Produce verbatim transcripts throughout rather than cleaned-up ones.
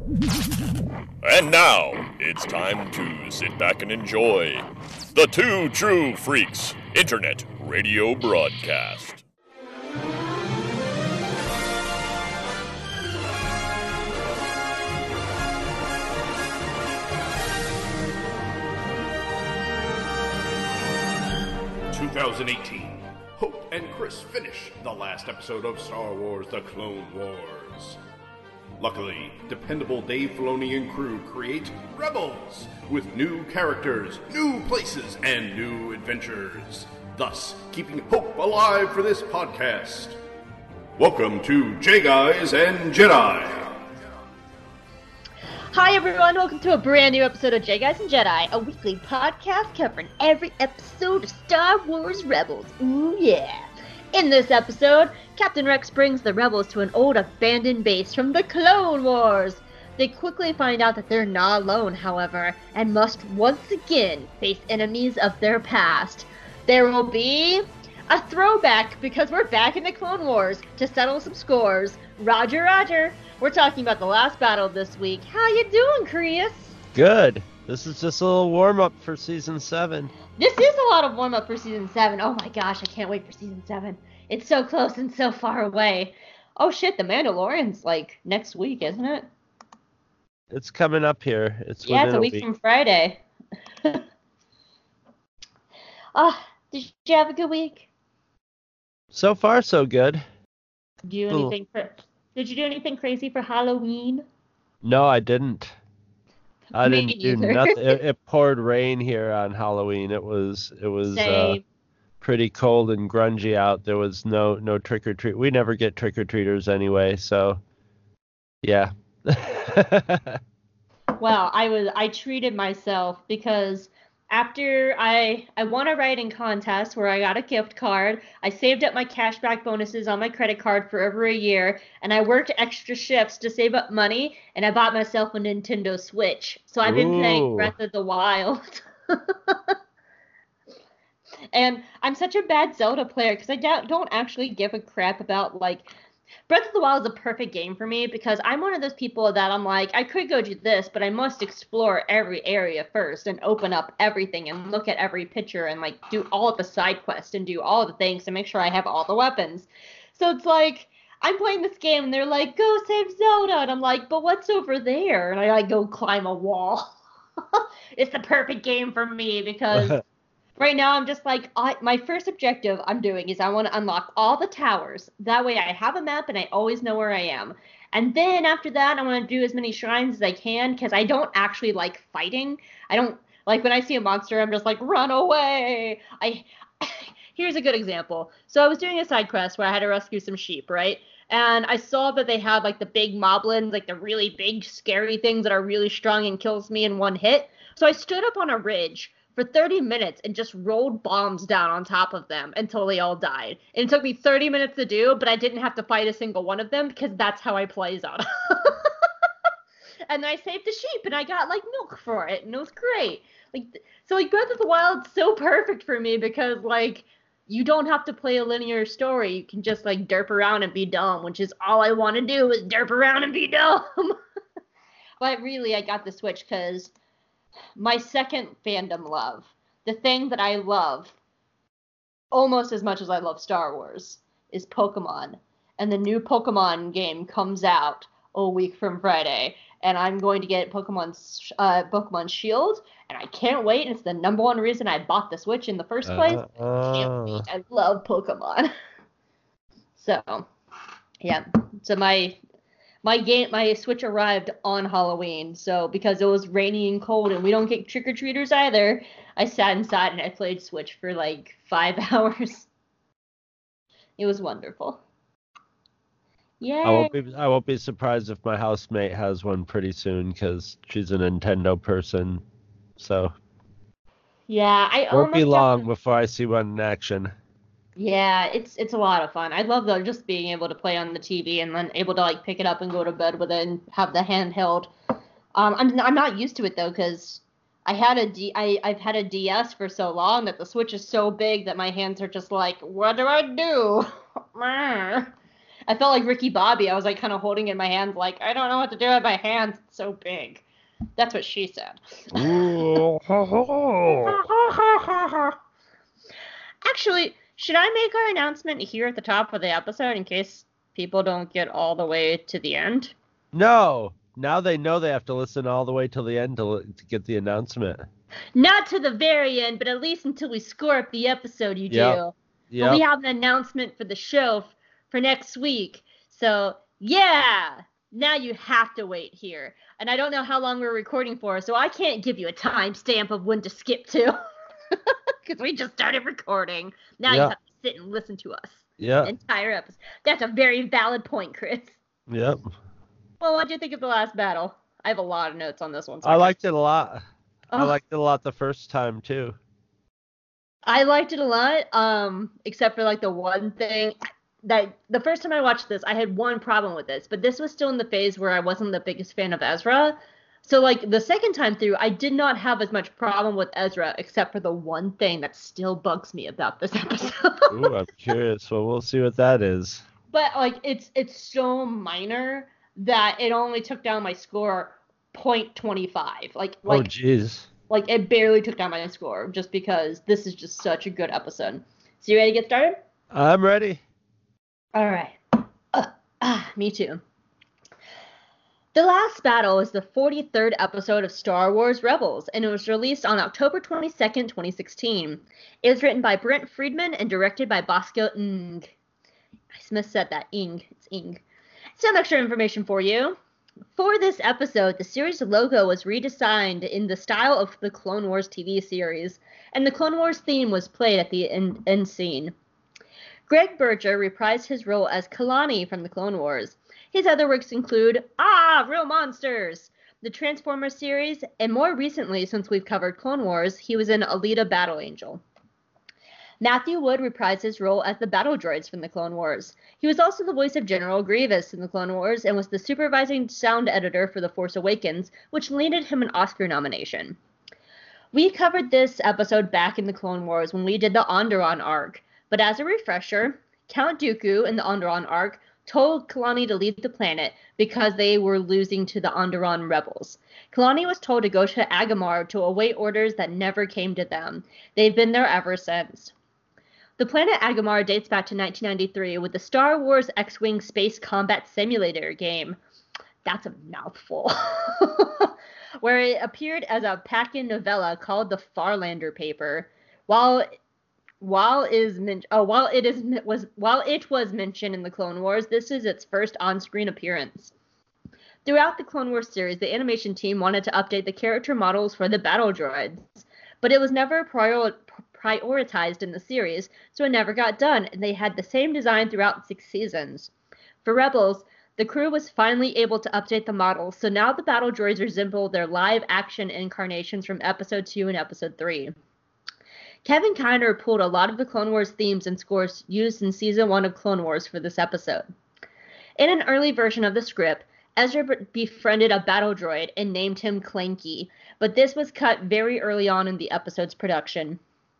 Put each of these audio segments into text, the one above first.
And now, it's time to sit back and enjoy the Two True Freaks Internet Radio Broadcast. twenty eighteen, Hope and Chris finish the last episode of Star Wars The Clone Wars. Luckily, dependable Dave Filoni and crew create Rebels with new characters, new places, and new adventures, thus keeping hope alive for this podcast. Welcome to J-Guys and Jedi. Hi everyone, welcome to a brand new episode of J-Guys and Jedi, a weekly podcast covering every episode of Star Wars Rebels. Ooh yeah! In this episode, Captain Rex brings the Rebels to an old abandoned base from the Clone Wars. They quickly find out that they're not alone, however, and must once again face enemies of their past. There will be a throwback because we're back in the Clone Wars to settle some scores. Roger, roger! We're talking about the last battle this week. How you doing, Chris? Good. This is just a little warm-up for Season seven. This is a lot of warm-up for Season seven. Oh my gosh, I can't wait for Season seven. It's so close and so far away. Oh shit, The Mandalorian's like next week, isn't it? It's coming up here. It's Yeah, it's a a week, week from Friday. Oh, did you have a good week? So far, so good. Did you do Ooh. anything for, Did you do anything crazy for Halloween? No, I didn't. I Me didn't do neither. nothing. It, it poured rain here on Halloween. It was it was uh, Same. pretty cold and grungy out. There was no no trick or treat. We never get trick or treaters anyway, so yeah. Well, I was I treated myself because after I I won a writing contest where I got a gift card, I saved up my cashback bonuses on my credit card for over a year, and I worked extra shifts to save up money, and I bought myself a Nintendo Switch. So I've been playing Ooh. Breath of the Wild. And I'm such a bad Zelda player because I don't don't actually give a crap about, like, Breath of the Wild is a perfect game for me because I'm one of those people that I'm like, I could go do this, but I must explore every area first and open up everything and look at every picture and, like, do all of the side quests and do all the things to make sure I have all the weapons. So it's like, I'm playing this game and they're like, go save Zelda, and I'm like, but what's over there? And I, like, go climb a wall. It's the perfect game for me because right now, I'm just like, I, my first objective I'm doing is I want to unlock all the towers. That way I have a map and I always know where I am. And then after that, I want to do as many shrines as I can because I don't actually like fighting. I don't, like, when I see a monster, I'm just like, run away. I Here's a good example. So I was doing a side quest where I had to rescue some sheep, right? And I saw that they had, like, the big moblins, like the really big, scary things that are really strong and kills me in one hit. So I stood up on a ridge for thirty minutes and just rolled bombs down on top of them until they all died. And it took me thirty minutes to do, but I didn't have to fight a single one of them because that's how I play Zelda. And then I saved the sheep and I got, like, milk for it, and it was great. Like, so, like, Breath of the Wild's so perfect for me because, like, you don't have to play a linear story. You can just, like, derp around and be dumb, which is all I want to do is derp around and be dumb. But really, I got the Switch because my second fandom love, the thing that I love almost as much as I love Star Wars, is Pokemon. And the new Pokemon game comes out a week from Friday. And I'm going to get Pokemon, uh, Pokemon Shield, and I can't wait. It's the number one reason I bought the Switch in the first place. Uh, I can't wait. I love Pokemon. So, yeah. So my my game, my Switch arrived on Halloween. So because it was rainy and cold, and we don't get trick or treaters either, I sat inside and I played Switch for like five hours. It was wonderful. Yay. I won't be I won't be surprised if my housemate has one pretty soon because she's a Nintendo person. So Yeah, I won't be almost long got- before I see one in action. Yeah, it's it's a lot of fun. I love though just being able to play on the T V and then able to like pick it up and go to bed with it and have the handheld. Um, I'm I'm not used to it though because I had a D I I've had a D S for so long that the Switch is so big that my hands are just like, what do I do? I felt like Ricky Bobby. I was like kind of holding it in my hands, like I don't know what to do with my hands. It's so big. That's what she said. Actually, should I make our announcement here at the top of the episode in case people don't get all the way to the end? No. Now they know they have to listen all the way till the end to, to get the announcement. Not to the very end, but at least until we score up the episode, you Yep. do. Yeah. But we have an announcement for the show f- for next week. So, yeah, now you have to wait here. And I don't know how long we're recording for, so I can't give you a timestamp of when to skip to. Because we just started recording. Now you Yeah. have to sit and listen to us. Yeah. The entire episode. That's a very valid point, Chris. Yep. Well, what do you think of the last battle? I have a lot of notes on this one. so I can- liked it a lot. I Oh. liked it a lot the first time too. I liked it a lot, um, except for like the one thing that the first time I watched this, I had one problem with this, but this was still in the phase where I wasn't the biggest fan of Ezra. So like the second time through, I did not have as much problem with Ezra, except for the one thing that still bugs me about this episode. Ooh, I'm curious. Well, we'll see what that is. But like it's it's so minor that it only took down my score point two five. Like Oh, like jeez. like it barely took down my score just because this is just such a good episode. So you ready to get started? I'm ready. All right. Uh, ah, me too. The Last Battle is the forty-third episode of Star Wars Rebels, and it was released on October twenty-second, twenty sixteen. It was written by Brent Friedman and directed by Bosco Ng. I missaid that. Ing. It's Ing. Some extra information for you. For this episode, the series logo was redesigned in the style of the Clone Wars T V series, and the Clone Wars theme was played at the end, end scene. Greg Berger reprised his role as Kalani from the Clone Wars. His other works include Ah, Real Monsters, the Transformers series, and more recently, since we've covered Clone Wars, he was in Alita Battle Angel. Matthew Wood reprised his role as the battle droids from the Clone Wars. He was also the voice of General Grievous in the Clone Wars and was the supervising sound editor for The Force Awakens, which landed him an Oscar nomination. We covered this episode back in the Clone Wars when we did the Onderon arc, but as a refresher, Count Dooku in the Onderon arc told Kalani to leave the planet because they were losing to the Onderon rebels. Kalani was told to go to Agamar to await orders that never came to them. They've been there ever since. The planet Agamar dates back to nineteen ninety-three with the Star Wars X-Wing Space Combat Simulator game. That's a mouthful. Where it appeared as a Pac-In novella called the Farlander Paper. While while is men- oh while it is was while it was mentioned in the Clone Wars, this is its first on-screen appearance. Throughout the Clone Wars series, the animation team wanted to update the character models for the battle droids, but it was never prior- prioritized in the series, so it never got done, and they had the same design throughout six seasons. For Rebels, the crew was finally able to update the models, so now the battle droids resemble their live-action incarnations from Episode two and Episode three. Kevin Kiner pulled a lot of the Clone Wars themes and scores used in Season one of Clone Wars for this episode. In an early version of the script, Ezra befriended a battle droid and named him Clanky, but this was cut very early on in the episode's production.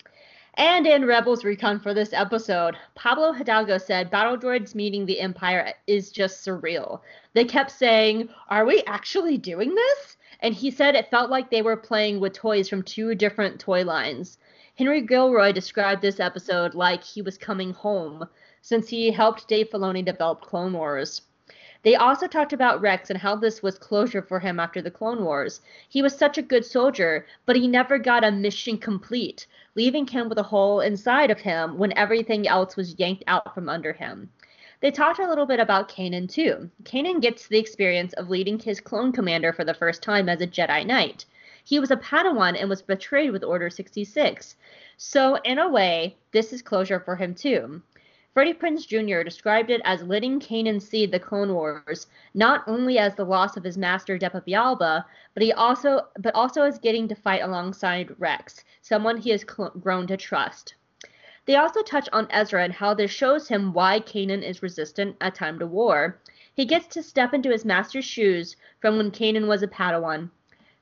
And in Rebels Recon for this episode, Pablo Hidalgo said battle droids meeting the Empire is just surreal. They kept saying, "Are we actually doing this?" And he said it felt like they were playing with toys from two different toy lines. Henry Gilroy described this episode like he was coming home, since he helped Dave Filoni develop Clone Wars. They also talked about Rex and how this was closure for him after the Clone Wars. He was such a good soldier, but he never got a mission complete, leaving him with a hole inside of him when everything else was yanked out from under him. They talked a little bit about Kanan too. Kanan gets the experience of leading his clone commander for the first time as a Jedi Knight. He was a Padawan and was betrayed with Order sixty-six. So, in a way, this is closure for him too. Freddie Prinze Junior described it as letting Kanan see the Clone Wars, not only as the loss of his master Depa Billaba, but he also, but also as getting to fight alongside Rex, someone he has cl- grown to trust. They also touch on Ezra and how this shows him why Kanan is resistant at time to war. He gets to step into his master's shoes from when Kanan was a Padawan.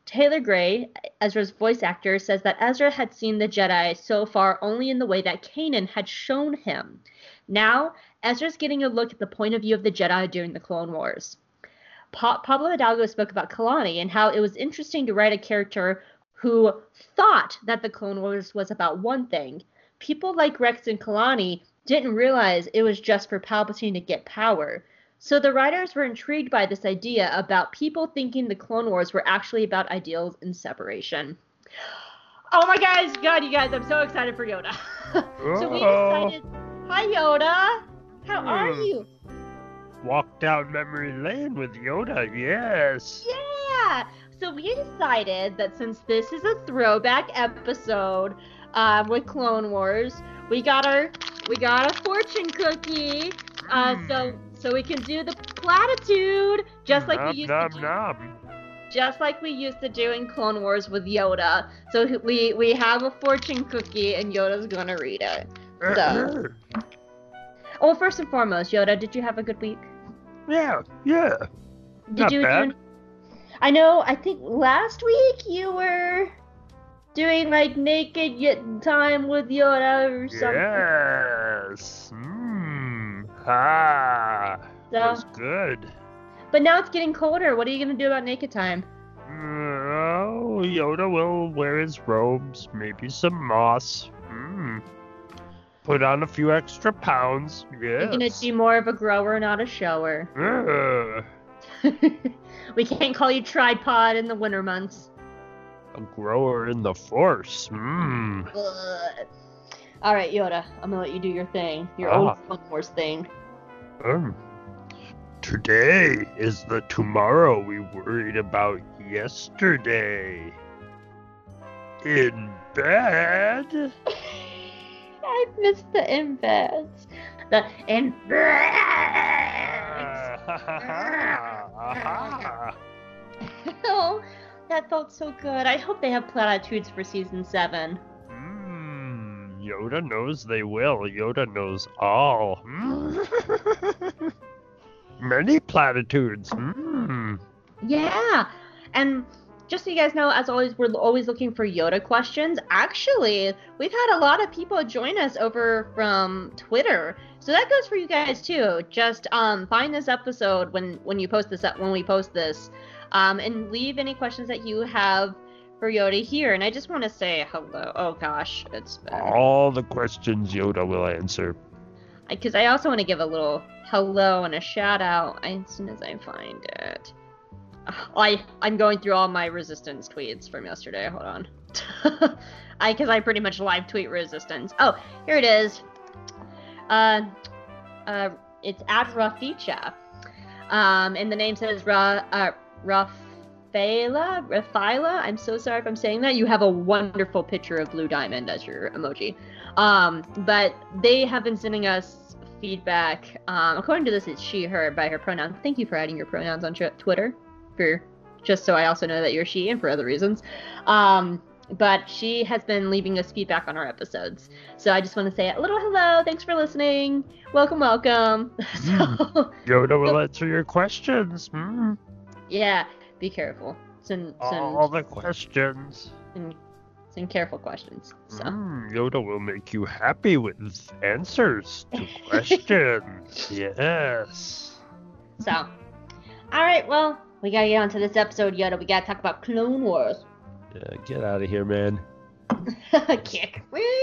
Taylor Gray, Ezra's voice actor, says that Ezra had seen the Jedi so far only in the way that Kanan had shown him. Now, Ezra's getting a look at the point of view of the Jedi during the Clone Wars. Pa- Pablo Hidalgo spoke about Kalani and how it was interesting to write a character who thought that the Clone Wars was about one thing. People like Rex and Kalani didn't realize it was just for Palpatine to get power. So the writers were intrigued by this idea about people thinking the Clone Wars were actually about ideals and separation. Oh my guys, God, you guys, I'm so excited for Yoda. So we decided, hi Yoda, how are you? Walk down memory lane with Yoda, yes. Yeah, so we decided that since this is a throwback episode uh, with Clone Wars, we got our, we got a fortune cookie, uh, mm. so... So we can do the platitude, just like nom, we used nom, to do, nom. just like we used to do in Clone Wars with Yoda. So we we have a fortune cookie, and Yoda's gonna read it. So, oh, first and foremost, Yoda, did you have a good week? Yeah, yeah. Did Not you bad. do? I know. I think last week you were doing like naked time with Yoda or something. Yes. Mm. Ah, so, was good. But now it's getting colder. What are you going to do about naked time? Oh, Yoda will wear his robes, maybe some moss. Mm. Put on a few extra pounds. Yes. You're going to be more of a grower, not a shower. Uh. We can't call you tripod in the winter months. A grower in the Force. Mm. All right, Yoda, I'm going to let you do your thing. Your ah. old Clone Wars thing. Um, today is the tomorrow we worried about yesterday. In bed? I missed the in beds. The in beds. Oh, that felt so good. I hope they have platitudes for season seven. Mm, Yoda knows they will. Yoda knows all. Mm. Many platitudes. Mm. Yeah, and just so you guys know, as always, we're always looking for Yoda questions. Actually, we've had a lot of people join us over from Twitter, so that goes for you guys too. Just um, find this episode when when you post this up when we post this, um, and leave any questions that you have for Yoda here. And I just want to say hello. Oh gosh, it's been... all the questions Yoda will answer. Because I also want to give a little hello and a shout out as soon as I find it. I, I'm going through all my Resistance tweets from yesterday. Hold on. I Because I pretty much live tweet Resistance. Oh, here it is. Uh, uh, it's at Raficha. Um, and the name says Ra, uh, Rafaela? Rafaela? I'm so sorry if I'm saying that. You have a wonderful picture of Blue Diamond as your emoji. Um, but they have been sending us feedback. Um, according to this, it's she, her, by her pronoun. Thank you for adding your pronouns on tr- Twitter. For just so I also know that you're she and for other reasons. Um, but she has been leaving us feedback on our episodes. So I just want to say a little hello. Thanks for listening. Welcome, welcome. so, Yoda will answer your questions. Mm. Yeah, be careful. Send, send all the questions. Send, send careful questions. So. Mm, Yoda will make you happy with answers to questions. Yes. So, all right, well, we gotta get on to this episode, Yoda. We gotta talk about Clone Wars. Yeah, get out of here, man. Kick.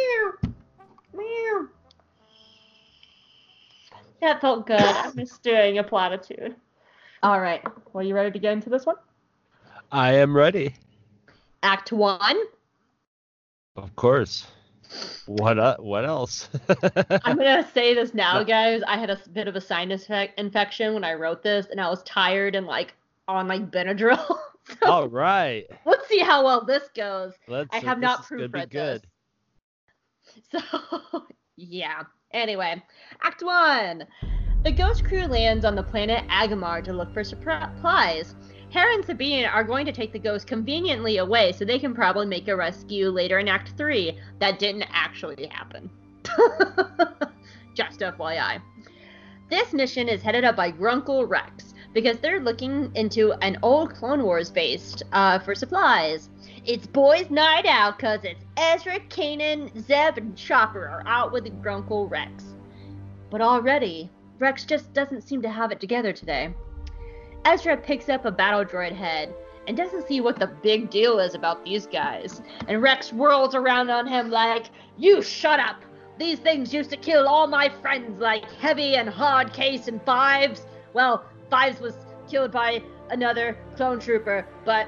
That felt good. I missed doing a platitude. All right. Well, you ready to get into this one? I am ready. Act one. Of course. What uh, What else? I'm gonna say this now, guys. I had a bit of a sinus infection when I wrote this, and I was tired and like on like Benadryl. so, all right. Let's see how well this goes. Let's I have not proofread this. So yeah. Anyway, Act one. The Ghost crew lands on the planet Agamar to look for supplies. Hera and Sabine are going to take the Ghost conveniently away so they can probably make a rescue later in Act three. That didn't actually happen. Just F Y I. This mission is headed up by Grunkle Rex. because they're looking into an old Clone Wars base uh, for supplies. It's boys' night out because it's Ezra, Kanan, Zeb, and Chopper are out with Grunkle Rex. But already, Rex just doesn't seem to have it together today. Ezra picks up a battle droid head and doesn't see what the big deal is about these guys. And Rex whirls around on him like, "You shut up! These things used to kill all my friends like Heavy and Hard Case and Fives. Well, Fives was killed by another clone trooper, but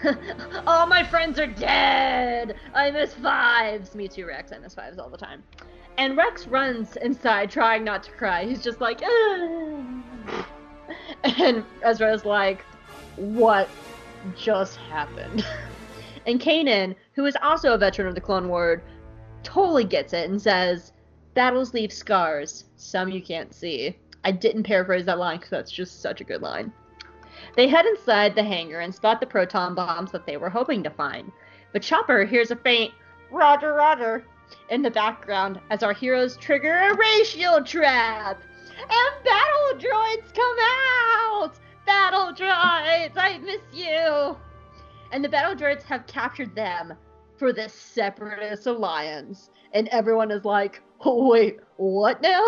all my friends are dead. I miss Fives." Me too, Rex. I miss Fives all the time. And Rex runs inside trying not to cry. He's just like, ah. And Ezra's like, what just happened? And Kanan, who is also a veteran of the Clone Wars, totally gets it and says, "Battles leave scars, some you can't see." I didn't paraphrase that line because that's just such a good line. They head inside the hangar and spot the proton bombs that they were hoping to find. But Chopper hears a faint "Roger, Roger" in the background as our heroes trigger a ray shield trap. And battle droids come out! Battle droids, I miss you! And the battle droids have captured them for the Separatist Alliance. And everyone is like, oh, wait, what now?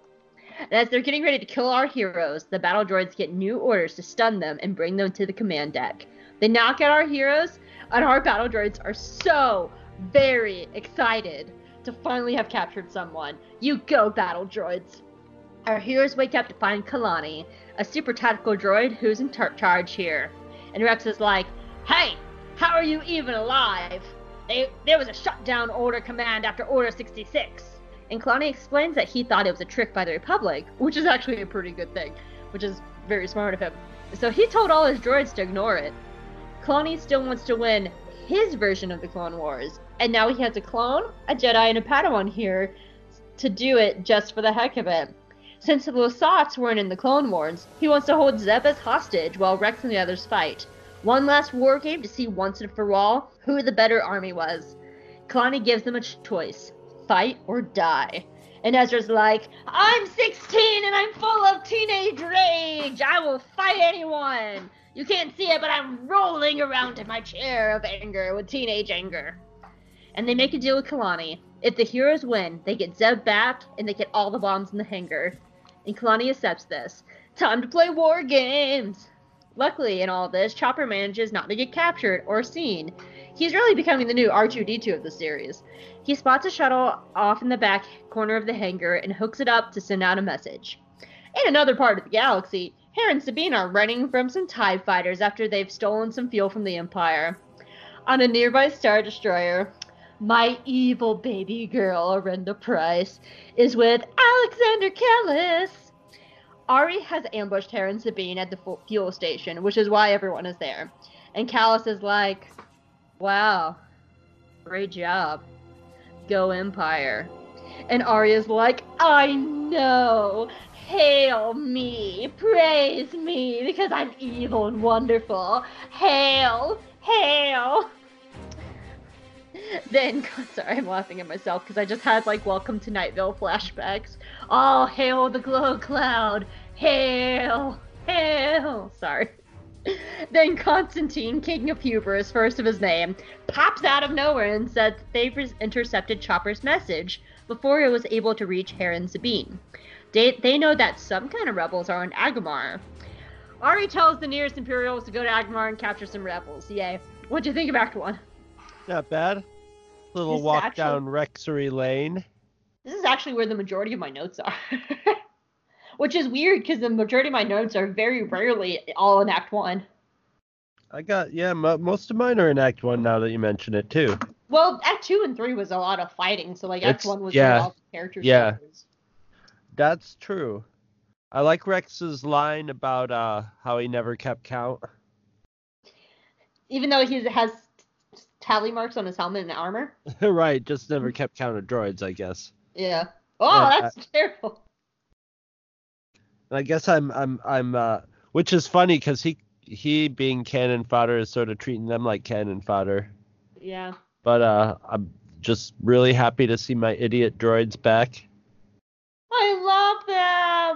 And as they're getting ready to kill our heroes, the battle droids get new orders to stun them and bring them to the command deck. They knock out our heroes, and our battle droids are so very excited to finally have captured someone. You go, battle droids! Our heroes wake up to find Kalani, a super tactical droid who's in tar- charge here. And Rex is like, "Hey, how are you even alive? They, there was a shutdown order command after Order sixty-six. And Kalani explains that he thought it was a trick by the Republic, which is actually a pretty good thing, which is very smart of him. So he told all his droids to ignore it. Kalani still wants to win his version of the Clone Wars, and now he has a clone, a Jedi, and a Padawan here to do it just for the heck of it. Since the Lasats weren't in the Clone Wars, he wants to hold Zeb as hostage while Rex and the others fight. One last war game to see once and for all who the better army was. Kalani gives them a choice, fight or die. And Ezra's like, "I'm sixteen and I'm full of teenage rage. I will fight anyone. You can't see it, but I'm rolling around in my chair of anger with teenage anger." And they make a deal with Kalani. If the heroes win, they get Zeb back and they get all the bombs in the hangar. And Kalani accepts this. Time to play war games. Luckily, in all this, Chopper manages not to get captured or seen. He's really becoming the new R two D two of the series. He spots a shuttle off in the back corner of the hangar and hooks it up to send out a message. In another part of the galaxy, Hera and Sabine are running from some TIE fighters after they've stolen some fuel from the Empire. On a nearby Star Destroyer, my evil baby girl, Arenda Price, is with Alexander Kellis. Ari has ambushed Hera and Sabine at the fuel station, which is why everyone is there. And Callis is like, "Wow, great job. Go Empire." And Arya's like, "I know. Hail me. Praise me, because I'm evil and wonderful. Hail. Hail." Then, sorry, I'm laughing at myself because I just had, like, Welcome to Nightville flashbacks. All hail the glow cloud. Hail. Hail. Sorry. Then Constantine, king of hubris, first of his name, pops out of nowhere and said that they've intercepted Chopper's message before it was able to reach Hera and Sabine. They, they know that some kind of rebels are on Agamar. Ari tells the nearest Imperials to go to Agamar and capture some rebels. Yay. What'd you think of Act One? Not bad. Little This is walk actually- down Rexery Lane. This is actually where the majority of my notes are. Which is weird because the majority of my notes are very rarely all in Act One. I got, yeah, mo most of mine are in Act One now that you mention it, too. Well, Act Two and Three was a lot of fighting, so like Act It's- One was yeah, where all the character yeah. stuff is. That's true. I like Rex's line about uh, how he never kept count. Even though he has tally marks on his helmet and armor. Right, just never kept count of droids, I guess. Yeah. Oh, Yeah, that's terrible. And I guess I'm, I'm, I'm, uh, which is funny because he, he being cannon fodder is sort of treating them like cannon fodder. Yeah. But uh, I'm just really happy to see my idiot droids back. I love them.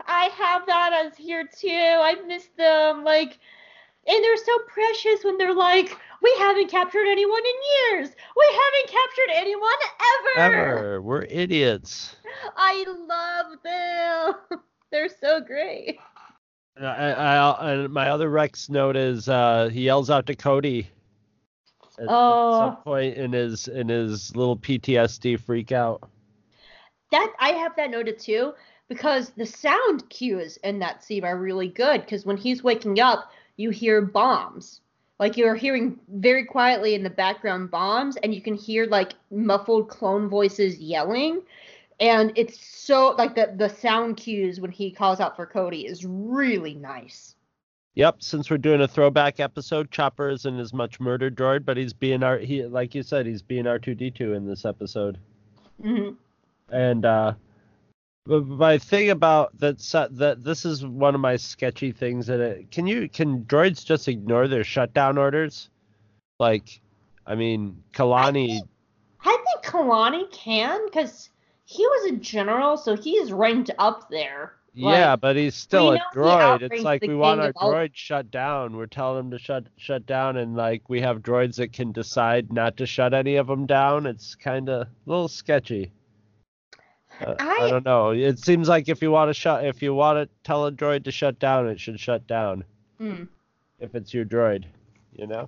I have that as here too. I miss them. Like, and they're so precious when they're like, we haven't captured anyone in years. We haven't captured anyone ever. Ever. We're idiots. I love them. They're so great. I, I, I, my other Rex note is uh, he yells out to Cody at, Oh. at some point in his in his little P T S D freak out. That I have that noted too, because the sound cues in that scene are really good. Because when he's waking up, you hear bombs. Like you're hearing very quietly in the background bombs, and you can hear like muffled clone voices yelling. And it's so like the the sound cues when he calls out for Cody is really nice. Yep, since we're doing a throwback episode, Chopper isn't as much murder droid, but he's being our he like you said, he's being R two D two in this episode. Mm-hmm. And uh but my thing about that that this is one of my sketchy things that it can you can droids just ignore their shutdown orders? Like, I mean, Kalani. I think, I think Kalani can, because he was a general, so he's ranked up there. Yeah, like, but he's still a droid. It's like we want our all... droid shut down. We're telling him to shut shut down, and like we have droids that can decide not to shut any of them down. It's kind of a little sketchy. Uh, I... I don't know. It seems like if you want to shut, if you want to tell a droid to shut down, it should shut down. Hmm. If it's your droid, you know.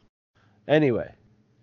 Anyway,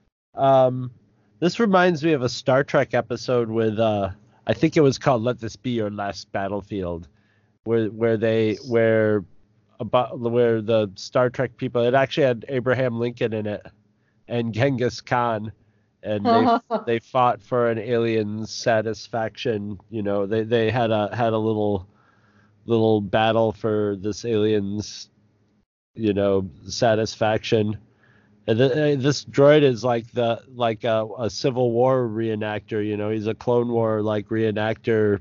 um, this reminds me of a Star Trek episode with uh. I think it was called "Let This Be Your Last Battlefield," where where they where about where the Star Trek people. It actually had Abraham Lincoln in it and Genghis Khan, and they they fought for an alien satisfaction. You know, they they had a had a little little battle for this alien's you know satisfaction. And th- this droid is like the like a, a Civil War reenactor, you know. He's a Clone War like reenactor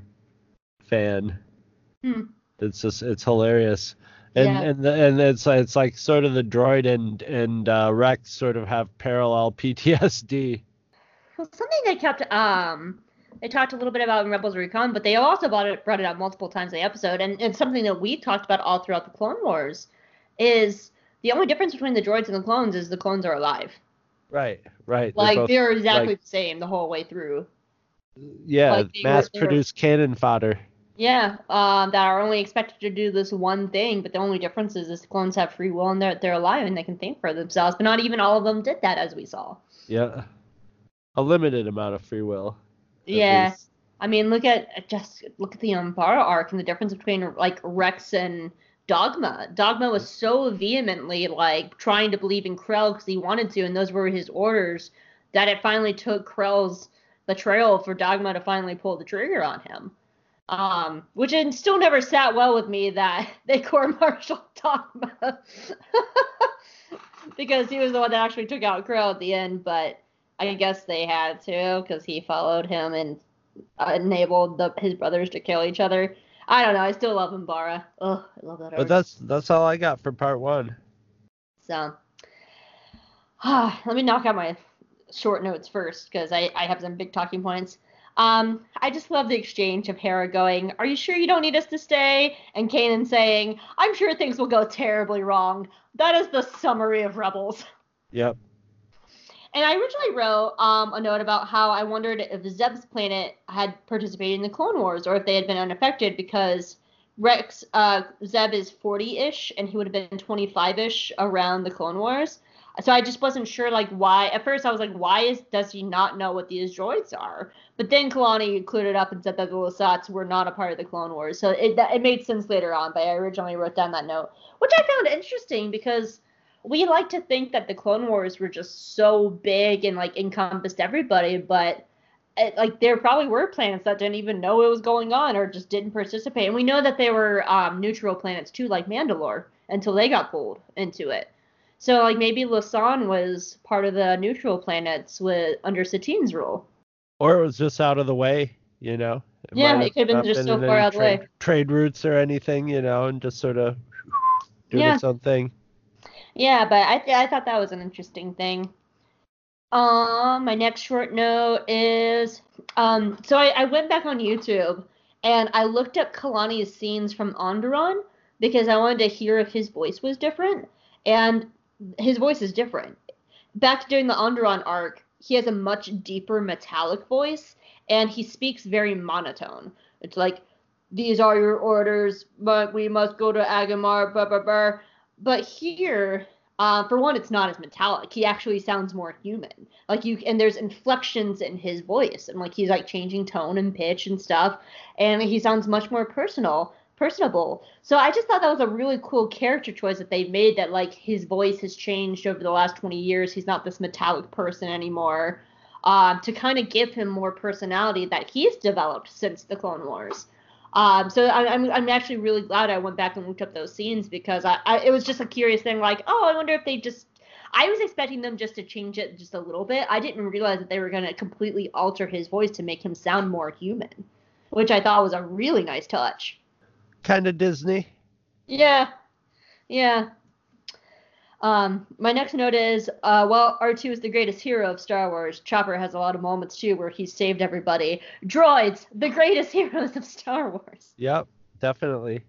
fan. Hmm. It's just it's hilarious, and yeah. and the, and it's it's like sort of the droid and and uh, Rex sort of have parallel P T S D. Well, something they kept um they talked a little bit about in Rebels Recon, but they also brought it brought it up multiple times in the episode, and it's something that we talked about all throughout the Clone Wars, is. The only difference between the droids and the clones is the clones are alive. Right, right. Like, they're, both, they're exactly like, the same the whole way through. Yeah, like mass-produced cannon fodder. Yeah, um, that are only expected to do this one thing, but the only difference is the clones have free will and they're, they're alive and they can think for themselves, but not even all of them did that, as we saw. Yeah. A limited amount of free will. Yeah. Least. I mean, look at just look at the Umbara arc and the difference between, like, Rex and Dogma. Dogma was so vehemently like trying to believe in Krell because he wanted to, and those were his orders, that it finally took Krell's betrayal for Dogma to finally pull the trigger on him. Um, which it still never sat well with me that they court-martialed Dogma because he was the one that actually took out Krell at the end. But I guess they had to because he followed him and uh, enabled the, his brothers to kill each other. I don't know. I still love Umbara. Oh, I love that. But that's that's all I got for part one. So, ah, let me knock out my short notes first because I, I have some big talking points. Um, I just love the exchange of Hera going, "Are you sure you don't need us to stay?" and Kanan saying, "I'm sure things will go terribly wrong." That is the summary of Rebels. Yep. And I originally wrote um, a note about how I wondered if Zeb's planet had participated in the Clone Wars or if they had been unaffected because Rex, uh, Zeb is forty-ish and he would have been twenty-five-ish around the Clone Wars. So I just wasn't sure, like, why. At first I was like, why is does he not know what these droids are? But then Kalani cleared it up and said that the Lasats were not a part of the Clone Wars. So it, it made sense later on, but I originally wrote down that note, which I found interesting because we like to think that the Clone Wars were just so big and, like, encompassed everybody, but, it, like, there probably were planets that didn't even know it was going on or just didn't participate. And we know that they were um, neutral planets, too, like Mandalore, until they got pulled into it. So, like, maybe Lasan was part of the neutral planets with under Satine's rule. Or it was just out of the way, you know? It yeah, it could have been just so far out of the way. Trade routes or anything, you know, and just sort of do yeah. its own thing. Yeah, but I th- I thought that was an interesting thing. Um, my next short note is, um, so I, I went back on YouTube And I looked up Kalani's scenes from Onderon because I wanted to hear if his voice was different. And his voice is different. Back during the Onderon arc, he has a much deeper metallic voice, and he speaks very monotone. It's like, these are your orders, but we must go to Agamar, blah, blah, blah. But here, uh, for one, it's not as metallic. He actually sounds more human. Like you, and there's inflections in his voice, and like he's like changing tone and pitch and stuff, and he sounds much more personal, personable. So I just thought that was a really cool character choice that they made. That like his voice has changed over the last twenty years. He's not this metallic person anymore. Uh, to kind of give him more personality that he's developed since the Clone Wars. Um, so I, I'm I'm actually really glad I went back and looked up those scenes because I, I it was just a curious thing. Like, oh, I wonder if they just. I was expecting them just to change it just a little bit. I didn't realize that they were going to completely alter his voice to make him sound more human, which I thought was a really nice touch. Kind of Disney. Yeah, yeah. Um, my next note is, uh, well, R two is the greatest hero of Star Wars. Chopper has a lot of moments, too, where he's saved everybody. Droids, the greatest heroes of Star Wars. Yep, definitely.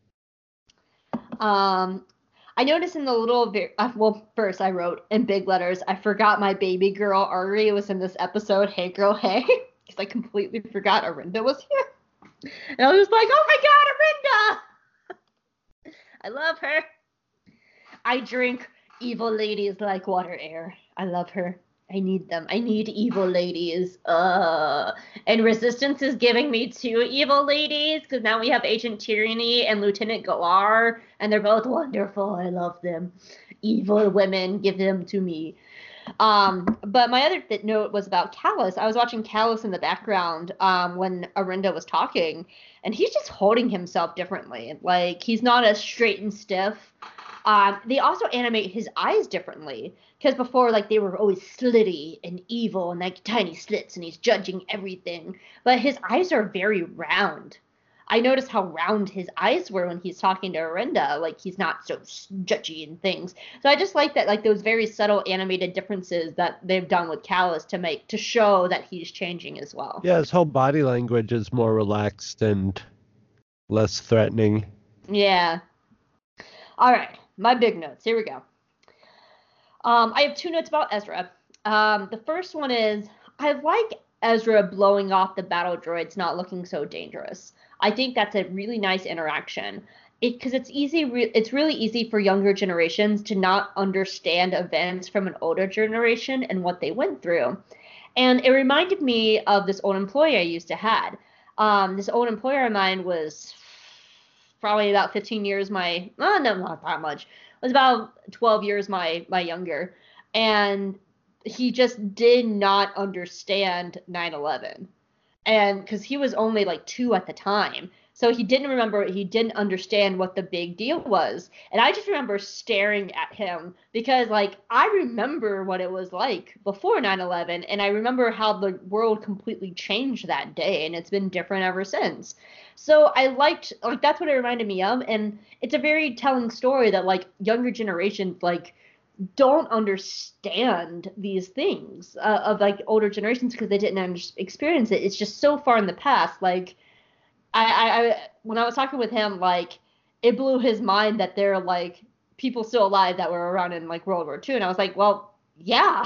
Um, I noticed in the little, uh, well, first I wrote in big letters, I forgot my baby girl Ari was in this episode, Hey Girl Hey, because I completely forgot Arinda was here. And I was just like, oh my god, Arinda! I love her. I drink evil ladies like water air. I love her. I need them. I need evil ladies. Uh, and Resistance is giving me two evil ladies because now we have Agent Tyranny and Lieutenant Galar, and they're both wonderful. I love them. Evil women, give them to me. Um, but my other th- note was about Kallus. I was watching Kallus in the background um, when Arinda was talking, and he's just holding himself differently. Like, he's not as straight and stiff. Um, they also animate his eyes differently because before, like, they were always slitty and evil and like tiny slits, and he's judging everything. But his eyes are very round. I noticed how round his eyes were when he's talking to Arinda. Like, he's not so judgy and things. So I just like that, like those very subtle animated differences that they've done with Kallus to make to show that he's changing as well. Yeah, his whole body language is more relaxed and less threatening. Yeah. All right. My big notes. Here we go. Um, I have two notes about Ezra. Um, the first one is I like Ezra blowing off the battle droids not looking so dangerous. I think that's a really nice interaction. It because it's easy. Re- it's really easy for younger generations to not understand events from an older generation and what they went through. And it reminded me of this old employee I used to had. Um, this old employer of mine was probably about fifteen years my, oh, no, not that much. It was about twelve years my, my younger. And he just did not understand nine eleven. And because he was only like two at the time. So he didn't remember, he didn't understand what the big deal was. And I just remember staring at him because, like, I remember what it was like before nine eleven. And I remember how the world completely changed that day. And it's been different ever since. So I liked, like, that's what it reminded me of. And it's a very telling story that, like, younger generations, like, don't understand these things uh, of, like, older generations because they didn't under- experience it. It's just so far in the past. Like, I, I, I, when I was talking with him, like, it blew his mind that there are, like, people still alive that were around in, like, World War Two. And I was like, well, yeah,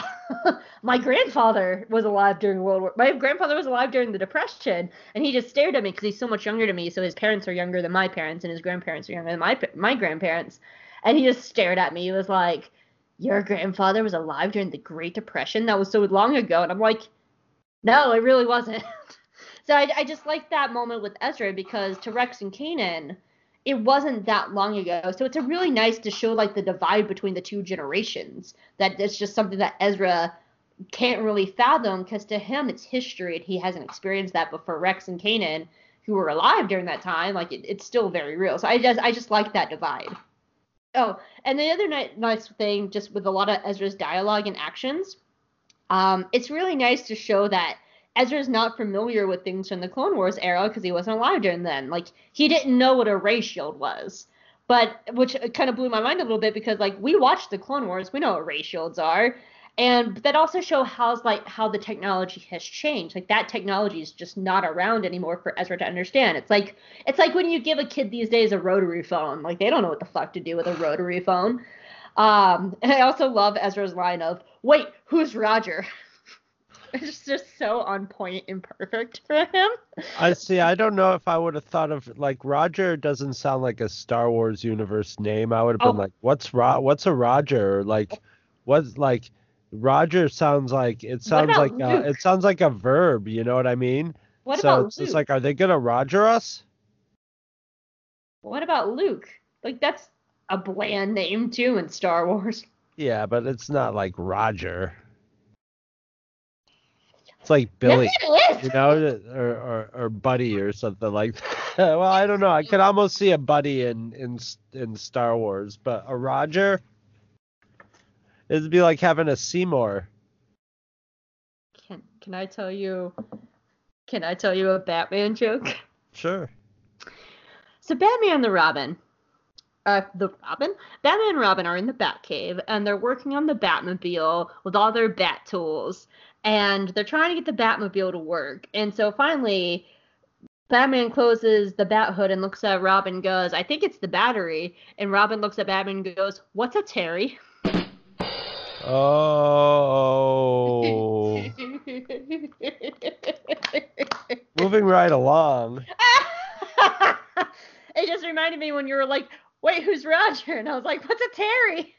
my grandfather was alive during World War. My grandfather was alive during the Depression, and he just stared at me because he's so much younger than me. So his parents are younger than my parents, and his grandparents are younger than my my grandparents. And he just stared at me. He was like, "Your grandfather was alive during the Great Depression? That was so long ago." And I'm like, "No, it really wasn't." So I, I just like that moment with Ezra because to Rex and Kanan, it wasn't that long ago. So it's a really nice to show, like, the divide between the two generations. That it's just something that Ezra can't really fathom because to him it's history and he hasn't experienced that. But for Rex and Kanan, who were alive during that time, like, it, it's still very real. So I just I just like that divide. Oh, and the other ni- nice thing, just with a lot of Ezra's dialogue and actions, um, it's really nice to show that Ezra's not familiar with things from the Clone Wars era because he wasn't alive during then. Like, he didn't know what a ray shield was. But, which kind of blew my mind a little bit because, like, we watched the Clone Wars. We know what ray shields are. And that also show how's like how the technology has changed. Like that technology is just not around anymore for Ezra to understand. It's like it's like when you give a kid these days a rotary phone. Like they don't know what the fuck to do with a rotary phone. Um, and I also love Ezra's line of, "Wait, who's Roger?" It's just so on point and perfect for him. I see. I don't know if I would have thought of like Roger doesn't sound like a Star Wars universe name. I would have been Oh. like, what's Ro- What's a Roger? Or like, what's like Roger sounds like it sounds about like a, Luke? it sounds like a verb. You know what I mean? What so about it's just Luke? like, are they gonna Roger us? What about Luke? Like that's a bland name too in Star Wars. Yeah, but it's not like Roger. It's like Billy. Yes, it is. You know, or, or or Buddy or something like that. Well, I don't know. I could almost see a Buddy in in in Star Wars, but a Roger, it'd be like having a Seymour. Can Can I tell you? Can I tell you a Batman joke? Sure. So Batman and the Robin, uh, the Robin, Batman and Robin are in the Batcave and they're working on the Batmobile with all their Bat tools, and they're trying to get the Batmobile to work. And so finally, Batman closes the Bat hood and looks at Robin and goes, "I think it's the battery." And Robin looks at Batman and goes, "What's a Terry?" Oh. Moving right along. It just reminded me when you were like, "Wait, who's Roger?" And I was like, "What's a Terry?"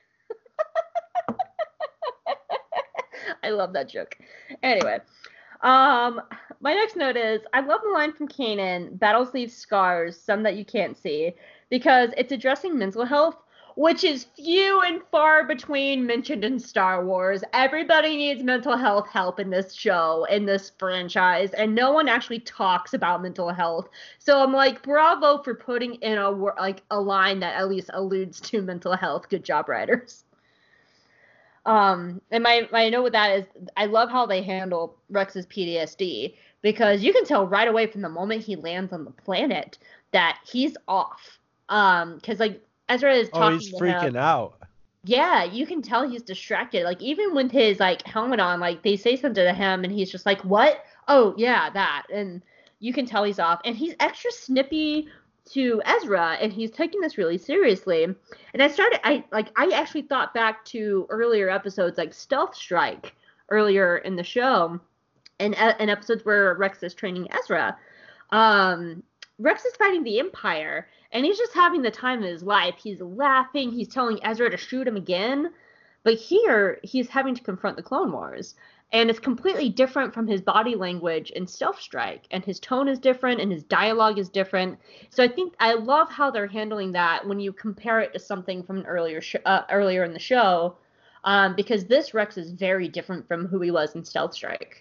I love that joke. Anyway, um, my next note is I love the line from Kanan, "Battles leave scars, some that you can't see," because it's addressing mental health, which is few and far between mentioned in Star Wars. Everybody needs mental health help in this show, in this franchise, and no one actually talks about mental health. So I'm like, bravo for putting in a like a line that at least alludes to mental health. Good job, writers. Um, and my, my note with that is I love how they handle Rex's P T S D, because you can tell right away from the moment he lands on the planet that he's off. Um, because like Ezra is talking Oh, he's to freaking him. out. Yeah, you can tell he's distracted. Like even with his like helmet on, like they say something to him and he's just like, "What? Oh yeah, that." And you can tell he's off. And he's extra snippy to Ezra, and he's taking this really seriously. And I started I like I actually thought back to earlier episodes like Stealth Strike earlier in the show, and and episodes where Rex is training Ezra. Um Rex is fighting the Empire, and he's just having the time of his life. He's laughing. He's telling Ezra to shoot him again. But here, he's having to confront the Clone Wars. And it's completely different from his body language in Stealth Strike. And his tone is different, and his dialogue is different. So I think I love how they're handling that when you compare it to something from an earlier sh- uh, earlier in the show. Um, because this Rex is very different from who he was in Stealth Strike.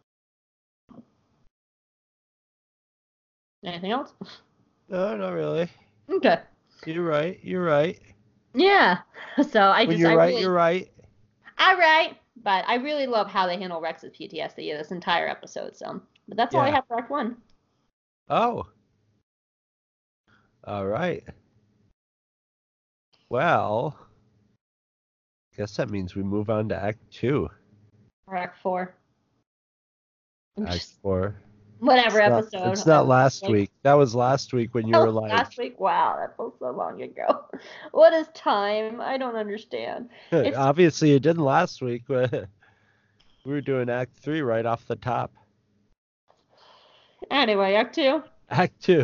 Anything else? No, not really. Okay. You're right. You're right. Yeah. So I When just you're I right, really, you're right. all right. But I really love how they handle Rex's P T S D this entire episode. So, but that's all I Yeah. have for Act One. Oh. All right. Well, guess that means we move on to Act Two. Or Act Four. Act Four. Whatever It's not- episode. It's not last Like- week. That was last week when you Oh, were like, last week. Wow, that feels so long ago. What is time? I don't understand. It's obviously you didn't last week. But we were doing Act Three right off the top. anyway. Act Two. Act Two.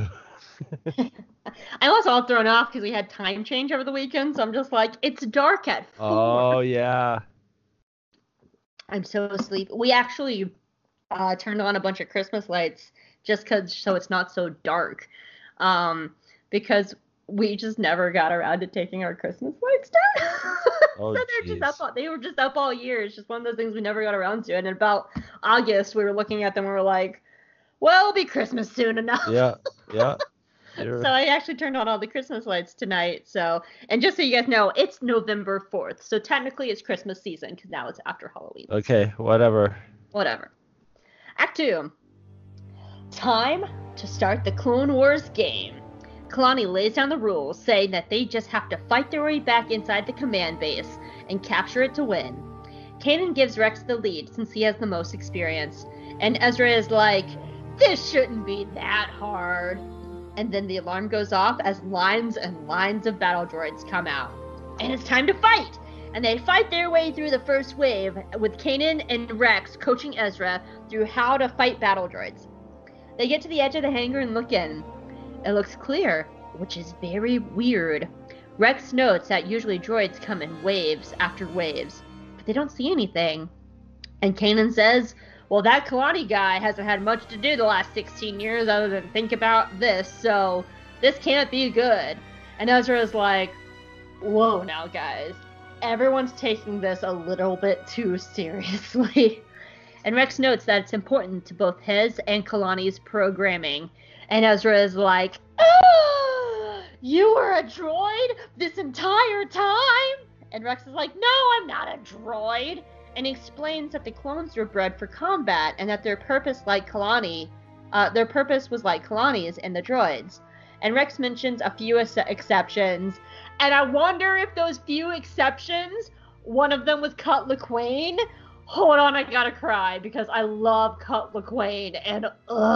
I was all thrown off because we had time change over the weekend. So I'm just like, it's dark at four. Oh yeah. I'm so asleep. We actually uh, turned on a bunch of Christmas lights just cause so it's not so dark, um, because we just never got around to taking our Christmas lights down. Oh, so they're just jeez. up. All, they were just up all year. It's just one of those things we never got around to. And in about August, we were looking at them. and We were like, well, it'll be Christmas soon enough. Yeah. Yeah. You're- So I actually turned on all the Christmas lights tonight. So, and just so you guys know, it's November fourth. So technically it's Christmas season because now it's after Halloween. Okay, whatever. Whatever. Act two. Time to start the Clone Wars game. Kalani lays down the rules, saying that they just have to fight their way back inside the command base and capture it to win. Kanan gives Rex the lead since he has the most experience, and Ezra is like, this shouldn't be that hard. And then the alarm goes off as lines and lines of battle droids come out. And it's time to fight! And they fight their way through the first wave, with Kanan and Rex coaching Ezra through how to fight battle droids. They get to the edge of the hangar and look in. It looks clear, which is very weird. Rex notes that usually droids come in waves after waves, but they don't see anything. And Kanan says, well, that Kalani guy hasn't had much to do the last sixteen years other than think about this, so this can't be good. And Ezra's like, whoa now, guys. Everyone's taking this a little bit too seriously. And Rex notes that it's important to both his and Kalani's programming. And Ezra is like, oh, you were a droid this entire time? And Rex is like, no, I'm not a droid. And he explains that the clones were bred for combat and that their purpose like Kalani, uh, their purpose was like Kalani's and the droids. And Rex mentions a few ex- exceptions. And I wonder if those few exceptions, one of them was Cut Lawquane. Hold on, I gotta cry because I love Cut Lawquane and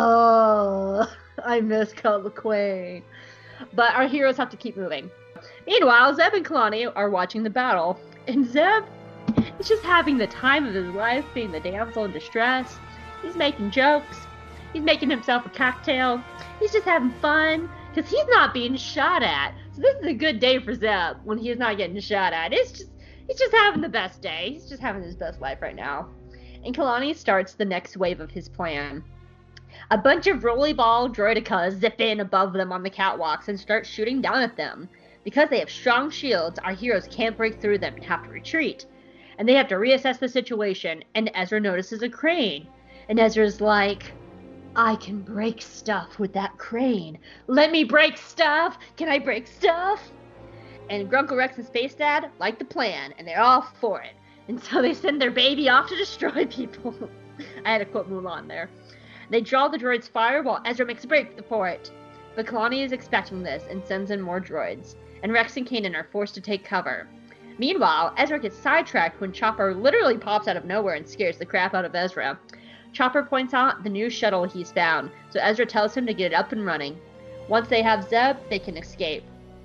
ugh, I miss Cut Lawquane. But our heroes have to keep moving. Meanwhile, Zeb and Kalani are watching the battle, and Zeb is just having the time of his life being the damsel in distress. He's making jokes. He's making himself a cocktail. He's just having fun because he's not being shot at. So this is a good day for Zeb when he's not getting shot at. It's just He's just having the best day. He's just having his best life right now. And Kalani starts the next wave of his plan. A bunch of rollerball droidicas zip in above them on the catwalks and start shooting down at them. Because they have strong shields, our heroes can't break through them and have to retreat. And they have to reassess the situation, and Ezra notices a crane. And Ezra's like, I can break stuff with that crane. Let me break stuff! Can I break stuff? And Grunkle Rex and Space Dad like the plan, and they're all for it. And so they send their baby off to destroy people. I had to quote Mulan there. They draw the droid's fire while Ezra makes a break for it. But Kalani is expecting this and sends in more droids. And Rex and Kanan are forced to take cover. Meanwhile, Ezra gets sidetracked when Chopper literally pops out of nowhere and scares the crap out of Ezra. Chopper points out the new shuttle he's found, so Ezra tells him to get it up and running. Once they have Zeb, they can escape.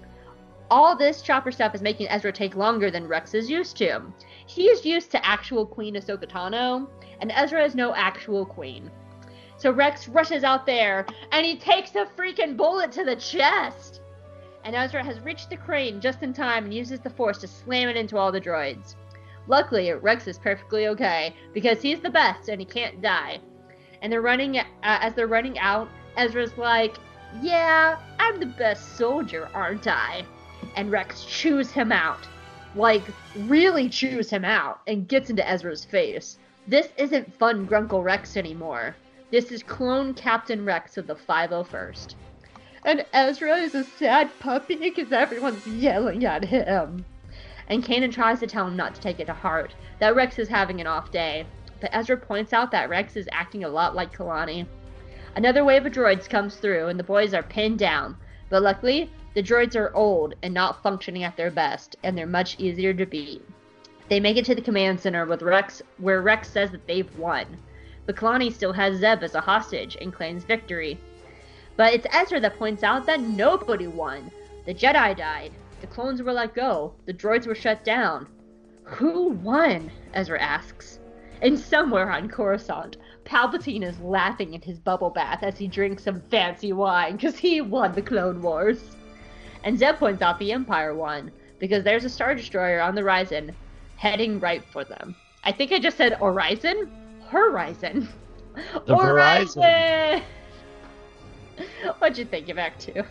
All this Chopper stuff is making Ezra take longer than Rex is used to. He is used to actual Queen Ahsoka Tano, and Ezra is no actual queen. So Rex rushes out there, and he takes a freaking bullet to the chest! And Ezra has reached the crane just in time and uses the Force to slam it into all the droids. Luckily, Rex is perfectly okay, because he's the best and he can't die. And they're running, uh, as they're running out, Ezra's like, yeah, I'm the best soldier, aren't I? And Rex chews him out. Like, really chews him out and gets into Ezra's face. This isn't fun Grunkle Rex anymore. This is clone Captain Rex of the five oh first. And Ezra is a sad puppy because everyone's yelling at him. And Kanan tries to tell him not to take it to heart, that Rex is having an off day. But Ezra points out that Rex is acting a lot like Kalani. Another wave of droids comes through and the boys are pinned down. But luckily, the droids are old and not functioning at their best, and they're much easier to beat. They make it to the command center with Rex, where Rex says that they've won. But Kalani still has Zeb as a hostage and claims victory. But it's Ezra that points out that nobody won. The Jedi died. The clones were let go. The droids were shut down. Who won? Ezra asks. And somewhere on Coruscant, Palpatine is laughing in his bubble bath as he drinks some fancy wine because he won the Clone Wars. And Zeb points out the Empire won, because there's a Star Destroyer on the horizon, heading right for them. I think I just said Horizon? Horizon. The Horizon! Verizon. What'd you think of Act Two?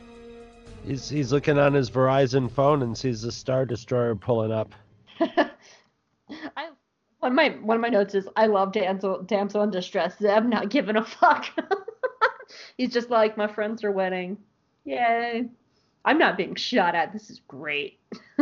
He's he's looking on his Verizon phone and sees the Star Destroyer pulling up. I one of my one of my notes is I love damsel damsel in distress. Zeb not giving a fuck. He's just like, my friends are winning. Yay. I'm not being shot at. This is great.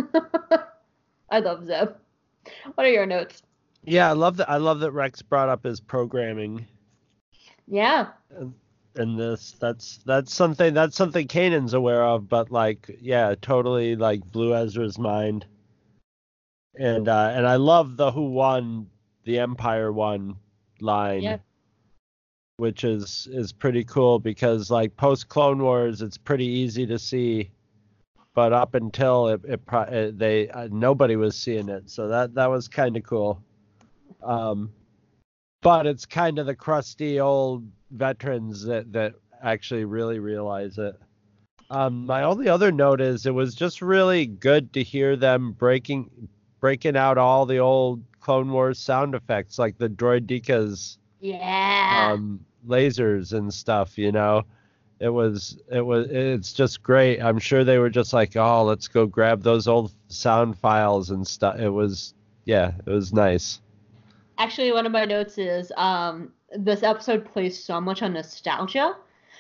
I love Zeb. What are your notes? Yeah, I love that. I love that Rex brought up his programming. Yeah. And, and this, that's that's something that's something Kanan's aware of, but like, yeah, totally like blew Ezra's mind. And uh, and I love the "Who won?" The Empire won line, Yeah. which is is pretty cool because like post Clone Wars, it's pretty easy to see, but up until it, it, pro- it they uh, nobody was seeing it, so that that was kind of cool. Um, but it's kind of the crusty old veterans that that actually really realize it. Um, my only other note is it was just really good to hear them breaking breaking out all the old Clone Wars sound effects, like the droideka's Yeah. um, lasers and stuff. You know, it was it was it's just great. I'm sure they were just like, oh, let's go grab those old sound files and stuff. It was yeah, it was nice. Actually, one of my notes is um, this episode plays so much on nostalgia,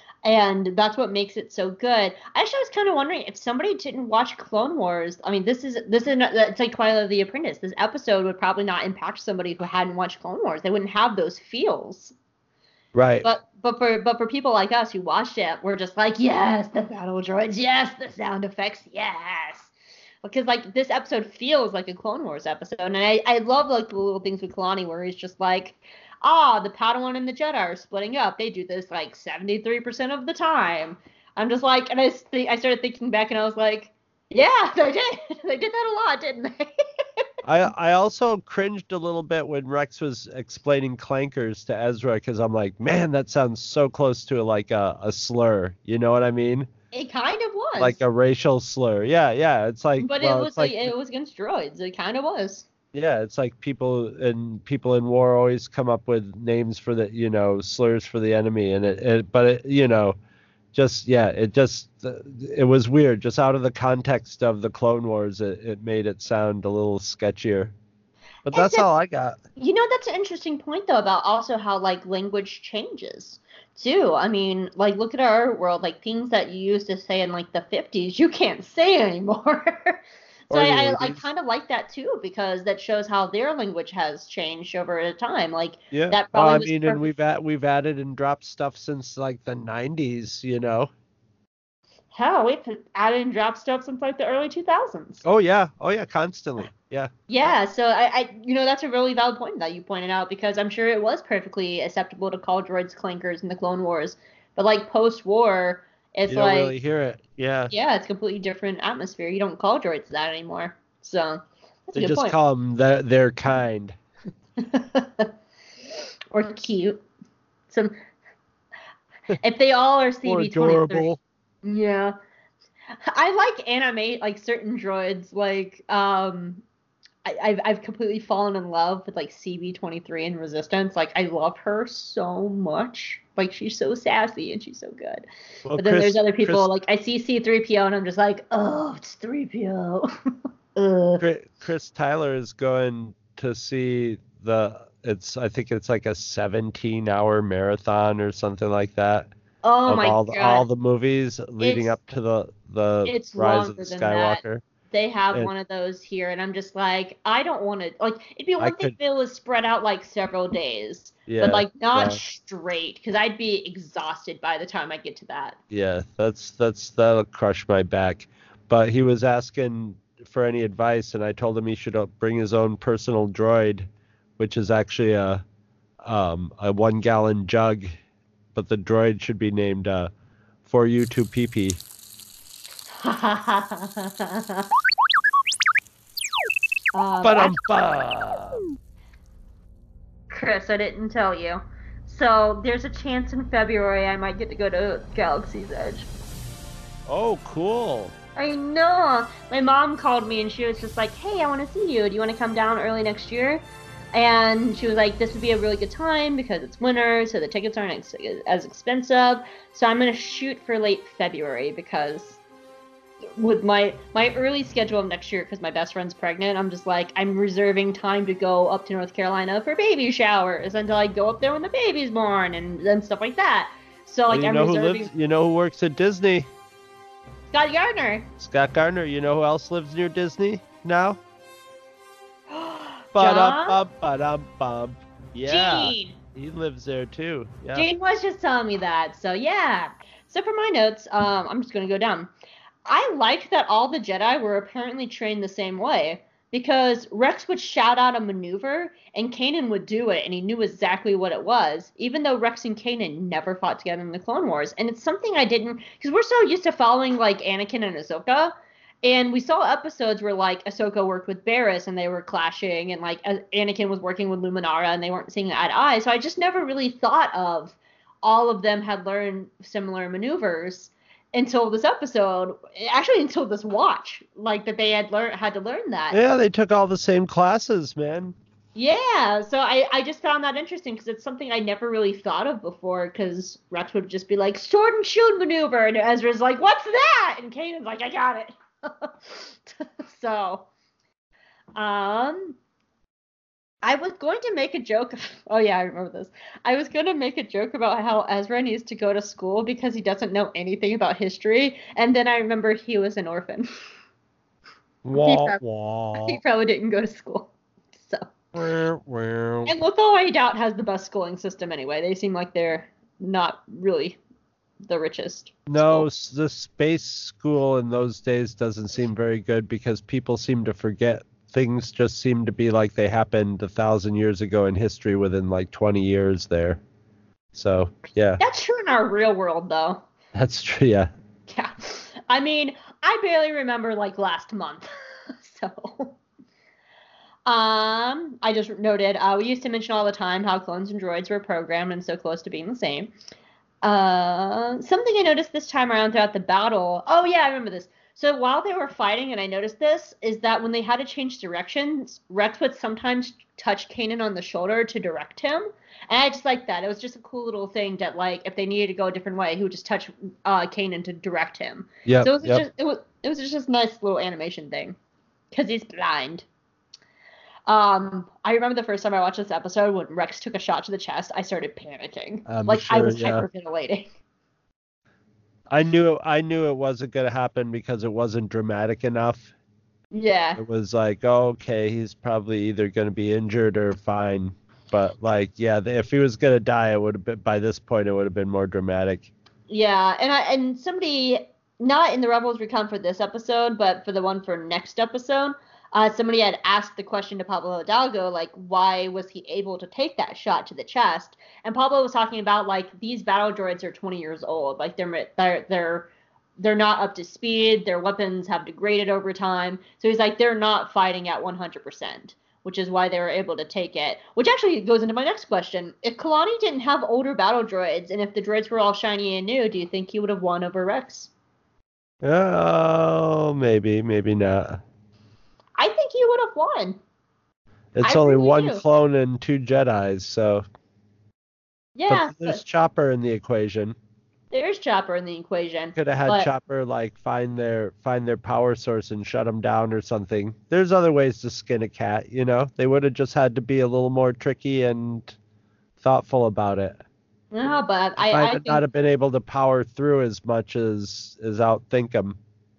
and that's what makes it so good. Actually, I was kind of wondering if somebody didn't watch Clone Wars. I mean, this is this is not, it's like Twilight of the Apprentice. This episode would probably not impact somebody who hadn't watched Clone Wars. They wouldn't have those feels. Right. But but for but for people like us who watched it, we're just like, yes, the battle droids, yes, the sound effects, yes. Because like this episode feels like a Clone Wars episode, and I, I love like the little things with Kalani where he's just like, ah, the Padawan and the Jedi are splitting up. They do this like seventy-three percent of the time. I'm just like, and I th- I started thinking back, and I was like, yeah, they did. They did that a lot, didn't they? I I also cringed a little bit when Rex was explaining clankers to Ezra because I'm like, man, that sounds so close to like a, a slur. You know what I mean? It kind of was. Like a racial slur. Yeah, yeah. It's like, but well, it was it's like, like, it was against droids. It kind of was. yeah, it's like people and people in war always come up with names for the, you know, slurs for the enemy, and it, it but it, you know, just yeah, it just it was weird. Just out of the context of the Clone Wars, it, it made it sound a little sketchier. But that's Except, all I got. You know, that's an interesting point though about also how like language changes too. I mean, like look at our world, like things that you used to say in like the fifties, you can't say anymore. So Or the I, I, I eighties. kind of like that too because that shows how their language has changed over time. Like Yeah. that Well, probably I was mean, and perfect. we've at, we've added and dropped stuff since like the nineties, you know. Hell, we've added and dropped stuff since like the early two thousands. Oh yeah. Oh yeah, constantly. Yeah. Yeah, so I, I, you know, that's a really valid point that you pointed out because I'm sure it was perfectly acceptable to call droids clankers in the Clone Wars, but like post-war, it's You don't like, really hear it. Yeah. yeah, it's a completely different atmosphere. You don't call droids that anymore. So that's They a good just point. call them their, their kind. Or cute. Some. If they all are C Or B twenty-three. adorable. Yeah. I like anime, like certain droids, like um I, I've I've completely fallen in love with like C B twenty-three and Resistance. Like I love her so much. Like she's so sassy and she's so good. Well, But then Chris- there's other people Chris- like I see C three P O and I'm just like, oh, it's three P O. Ugh. Chris, Chris Tyler is going to see the. It's I think it's like a seventeen hour marathon or something like that. Oh of my all god. the, all the movies leading It's- up to the the it's Rise of longer the than that. Skywalker. They have And- one of those here, and I'm just like, I don't want to. Like, it'd be I one thing could- if it was spread out like several days, Yeah, but like not yeah. straight, because I'd be exhausted by the time I get to that. Yeah, that's that's that'll crush my back. But he was asking for any advice, and I told him he should uh, bring his own personal droid, which is actually a um, a one gallon jug, but the droid should be named uh, for you to pee pee. um, But actually, um, Chris, I didn't tell you. So there's a chance in February I might get to go to Galaxy's Edge. oh, cool. I know. My mom called me and she was just like, hey, I want to see you. Do you want to come down early next year? And she was like, this would be a really good time because it's winter, so the tickets aren't ex- as expensive. So I'm going to shoot for late February because with my my early schedule of next year, because my best friend's pregnant, I'm just like, I'm reserving time to go up to North Carolina for baby showers until I go up there when the baby's born and, and stuff like that. So like you I'm know who reserving lives? You know who works at Disney? Scott Gardner. Scott Gardner. You know who else lives near Disney now? John? Ba-dum-bum-ba-dum-bum. Yeah, Gene. he lives there too. Yeah. Jane was just telling me that. So yeah. So for my notes, um, I'm just gonna go down. I liked that all the Jedi were apparently trained the same way. because Rex would shout out a maneuver and Kanan would do it and he knew exactly what it was, even though Rex and Kanan never fought together in the Clone Wars. And it's something I didn't, because we're so used to following like Anakin and Ahsoka, and we saw episodes where like Ahsoka worked with Barriss and they were clashing, and like Anakin was working with Luminara and they weren't seeing eye to eye. So I just never really thought of all of them had learned similar maneuvers until this episode, actually until this watch, like that they had learned had to learn that. Yeah, they took all the same classes, man. Yeah, so I, I just found that interesting because it's something I never really thought of before, because Rex would just be like, sword and shield maneuver, and Ezra's like, what's that? And Kanan's like, I got it. So, um, I was going to make a joke. Oh, yeah, I remember this. I was going to make a joke about how Ezra needs to go to school because he doesn't know anything about history. And then I remember he was an orphan. Wah, he, probably, wah. he probably didn't go to school. So. Well, well. And Lothal, I doubt, has the best schooling system anyway. They seem like they're not really the richest. No, school. the space school in those days doesn't seem very good because people seem to forget. Things just seem to be like they happened a thousand years ago in history within like twenty years there. So, yeah. That's true in our real world, though. That's true, yeah. Yeah. I mean, I barely remember like last month. So, um, I just noted, uh, we used to mention all the time how clones and droids were programmed and so close to being the same. Uh, something I noticed this time around throughout the battle. Oh, yeah, I remember this. So while they were fighting, and I noticed this, is that when they had to change directions, Rex would sometimes touch Kanan on the shoulder to direct him. And I just liked that. It was just a cool little thing that, like, if they needed to go a different way, he would just touch uh, Kanan to direct him. Yeah. So it was, yep. just, it was it was just a nice little animation thing. Because he's blind. Um, I remember the first time I watched this episode, when Rex took a shot to the chest, I started panicking. I'm like, sure, I was yeah. hyperventilating. I knew I knew it wasn't going to happen because it wasn't dramatic enough. Yeah. It was like, oh, okay, he's probably either going to be injured or fine. But like, yeah, if he was going to die, it would have been, by this point, it would have been more dramatic. Yeah, and I, and somebody, not in the Rebels Recon for this episode, but for the one for next episode, uh, somebody had asked the question to Pablo Hidalgo, like, why was he able to take that shot to the chest? And Pablo was talking about, like, these battle droids are twenty years old. Like, they're they're they're they're not up to speed. Their weapons have degraded over time. So he's like, they're not fighting at one hundred percent, which is why they were able to take it. Which actually goes into my next question. If Kalani didn't have older battle droids, and if the droids were all shiny and new, do you think he would have won over Rex? Oh, maybe, maybe not. I think he would have won. It's I only really one do. clone and two Jedis, so. Yeah, But there's but Chopper in the equation. there's Chopper in the equation. Could have had but, Chopper like find their find their power source and shut them down or something. There's other ways to skin a cat, you know. They would have just had to be a little more tricky and thoughtful about it. No, but I, Might I have think, not have been able to power through as much as as outthink them.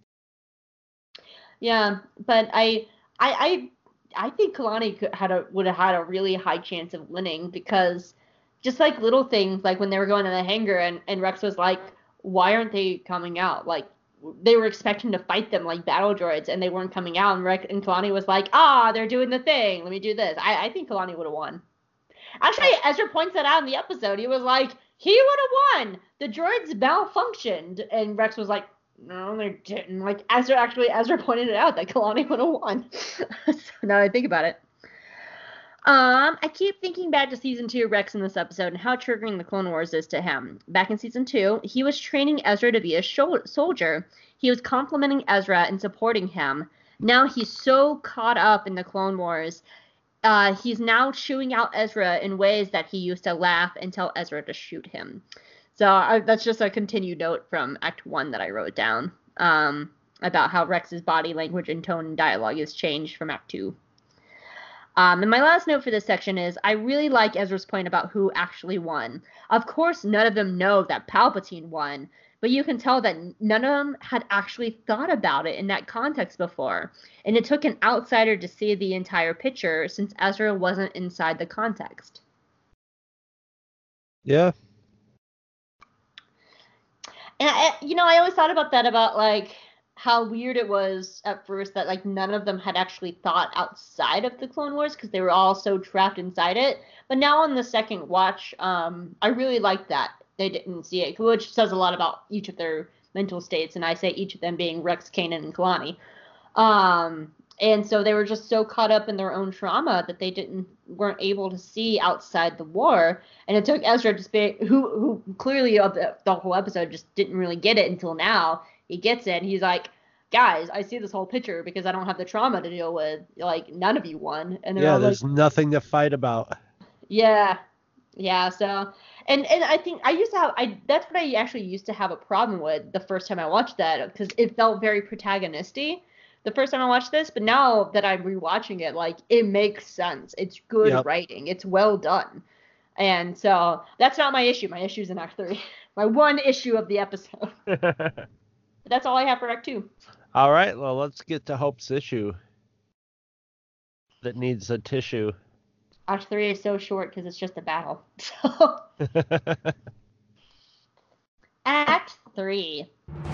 yeah, but I, I, I, I think Kalani could, had a would have had a really high chance of winning, because just like little things, like when they were going to the hangar and, and Rex was like, why aren't they coming out? Like, they were expecting to fight them like battle droids and they weren't coming out, and Rex and Kalani was like, ah, they're doing the thing. Let me do this. I, I think Kalani would have won. Actually, Ezra points that out in the episode. He was like, he would have won. The droids malfunctioned. And Rex was like, no, they didn't. Like, Ezra actually, Ezra pointed it out that Kalani would have won. So now that I think about it. Um, I keep thinking back to season two Rex in this episode and how triggering the Clone Wars is to him. Back in season two, he was training Ezra to be a sho- soldier. He was complimenting Ezra and supporting him. Now he's so caught up in the Clone Wars. Uh, he's now chewing out Ezra in ways that he used to laugh and tell Ezra to shoot him. So I, that's just a continued note from Act One that I wrote down, um, about how Rex's body language and tone and dialogue has changed from Act Two. Um, and my last note for this section is, I really like Ezra's point about who actually won. Of course, none of them know that Palpatine won, but you can tell that none of them had actually thought about it in that context before. And it took an outsider to see the entire picture, since Ezra wasn't inside the context. Yeah. And, I, you know, I always thought about that, about, like, how weird it was at first that like none of them had actually thought outside of the Clone Wars because they were all so trapped inside it. But now on the second watch, um, I really liked that they didn't see it, which says a lot about each of their mental states, and I say each of them being Rex, Kanan, and Kalani. Um, and so they were just so caught up in their own trauma that they didn't weren't able to see outside the war. And it took Ezra to speak, who who clearly of the, the whole episode just didn't really get it until now. He gets it. And he's like, guys, I see this whole picture because I don't have the trauma to deal with. Like, none of you won. And yeah, all there's like, nothing to fight about. Yeah, yeah. So, and and I think I used to have I that's what I actually used to have a problem with the first time I watched that because it felt very protagonisty the first time I watched this. But now that I'm rewatching it, like it makes sense. It's good Yep. writing. It's well done. And so that's not my issue. My issue is in Act Three. My one issue of the episode. That's all I have for Act Two. All right, well, let's get to Hope's issue that needs a tissue. Act Three is so short because it's just a battle. So Act Three.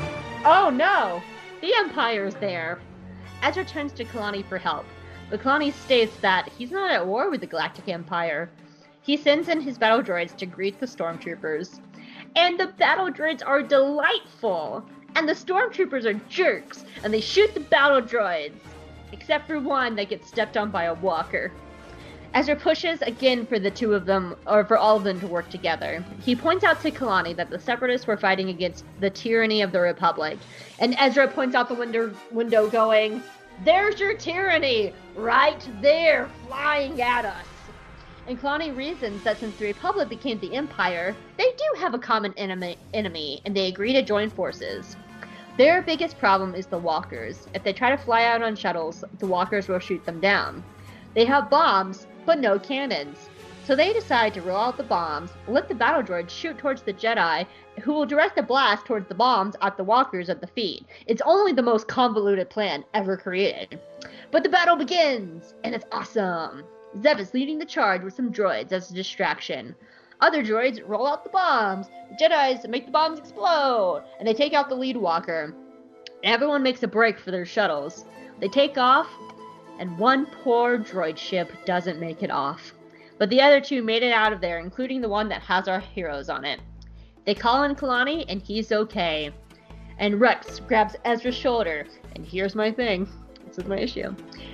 Oh no! The Empire's there. Ezra turns to Kalani for help, but Kalani states that he's not at war with the Galactic Empire. He sends in his battle droids to greet the stormtroopers. And the battle droids are delightful! And the stormtroopers are jerks, and they shoot the battle droids. Except for one that gets stepped on by a walker. Ezra pushes again for the two of them, or for all of them to work together. He points out to Kalani that the Separatists were fighting against the tyranny of the Republic. And Ezra points out the window, window going, "There's your tyranny! Right there, flying at us!" And Kalani reasons that since the Republic became the Empire, they do have a common enemy, enemy, and they agree to join forces. Their biggest problem is the walkers. If they try to fly out on shuttles, the walkers will shoot them down. They have bombs, but no cannons. So they decide to roll out the bombs, let the battle droids shoot towards the Jedi, who will direct the blast towards the bombs at the walkers at the feet. It's only the most convoluted plan ever created. But the battle begins, and it's awesome. Zeb is leading the charge with some droids as a distraction. Other droids roll out the bombs. The Jedis make the bombs explode, and they take out the lead walker. Everyone makes a break for their shuttles. They take off, and one poor droid ship doesn't make it off. But the other two made it out of there, including the one that has our heroes on it. They call in Kalani, and he's okay. And Rex grabs Ezra's shoulder, and here's my thing. This is my issue.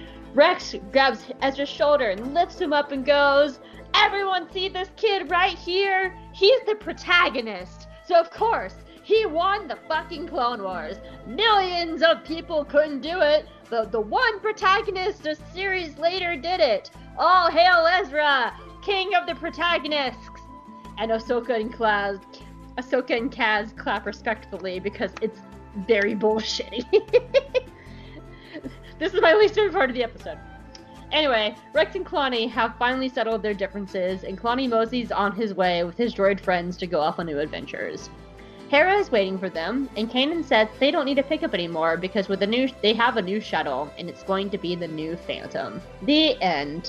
Rex grabs Ezra's shoulder and lifts him up and goes, "Everyone see this kid right here? He's the protagonist. So of course, he won the fucking Clone Wars. Millions of people couldn't do it, but the one protagonist a series later did it. All hail Ezra, king of the protagonists." And Ahsoka and Kaz, Ahsoka and Kaz clap respectfully because it's very bullshitty. This is my least favorite part of the episode. Anyway, Rex and Kalani have finally settled their differences, and Kalani moseys on his way with his droid friends to go off on new adventures. Hera is waiting for them, and Kanan says they don't need a pickup anymore because with the new they have a new shuttle, and it's going to be the new Phantom. The end.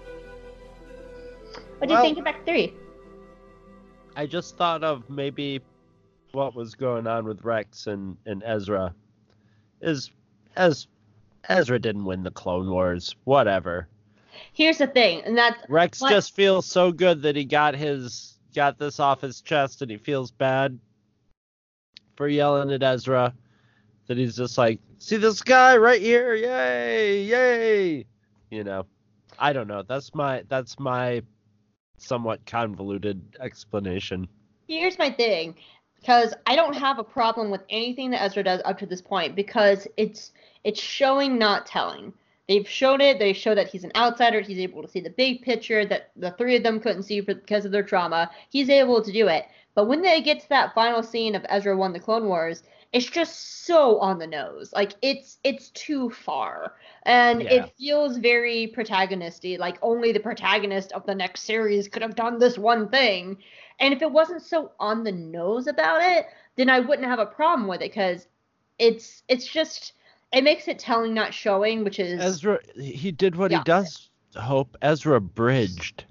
What do Well, you think of Act Three? I just thought of maybe what was going on with Rex and, and Ezra. Is as Ezra didn't win the Clone Wars. Whatever. Here's the thing, and that's Rex what- just feels so good that he got his got this off his chest, and he feels bad for yelling at Ezra. That he's just like, "See this guy right here? Yay! Yay!" You know. I don't know. That's my that's my somewhat convoluted explanation. Here's my thing, because I don't have a problem with anything that Ezra does up to this point because it's it's showing, not telling. They've showed it. They show that he's an outsider. He's able to see the big picture that the three of them couldn't see for, because of their trauma. He's able to do it. But when they get to that final scene of Ezra won the Clone Wars, it's just so on the nose. Like, it's it's too far. And Yeah. it feels very protagonisty. Like, only the protagonist of the next series could have done this one thing. And if it wasn't so on the nose about it, then I wouldn't have a problem with it, because it's it's just... It makes it telling, not showing, which is... Ezra, he did what Yeah. he does, Hope. Ezra bridged.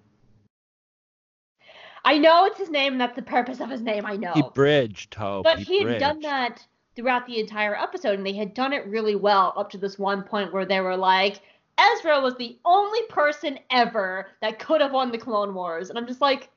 I know it's his name, and that's the purpose of his name, I know. He bridged, Hope. But he he had done bridged. that throughout the entire episode, and they had done it really well up to this one point where they were like, Ezra was the only person ever that could have won the Clone Wars. And I'm just like,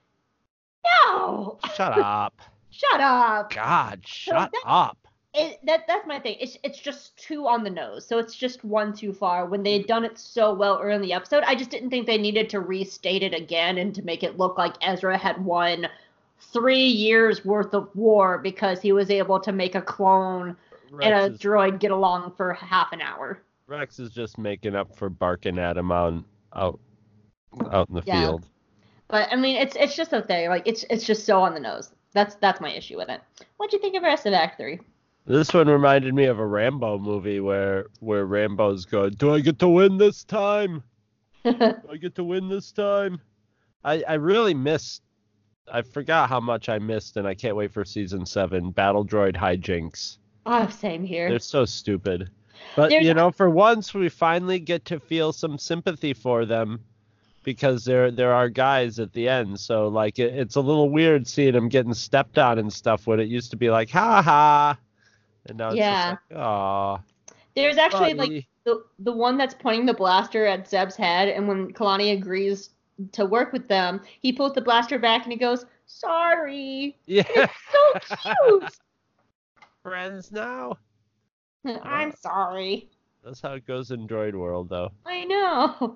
no! Shut up. Shut up. God, shut that, up. It, that That's my thing. It's, it's just too on the nose. So it's just one too far. When they had done it so well early in the episode, I just didn't think they needed to restate it again and to make it look like Ezra had won three years worth of war because he was able to make a clone Rex and a is, droid get along for half an hour. Rex is just making up for barking at him out out, out in the yeah. field. But I mean, it's it's just a thing. Like it's it's just so on the nose. That's that's my issue with it. What'd you think of the rest of Act Three? This one reminded me of a Rambo movie where where Rambo's going, "Do I get to win this time? Do I get to win this time?" I I really missed. I forgot how much I missed, and I can't wait for season seven. Battle droid hijinks. Oh, same here. They're so stupid. But, There's... you know, for once, we finally get to feel some sympathy for them because there there are guys at the end. So, like, it, it's a little weird seeing them getting stepped on and stuff when it used to be like, ha ha. And now it's yeah. just like, aw. There's actually, buddy. like, the, the one that's pointing the blaster at Zeb's head, and when Kalani agrees to work with them, he pulls the blaster back and he goes, sorry. Yeah. It's so cute. Friends now. I'm sorry. That's how it goes in Droid World, though. I know.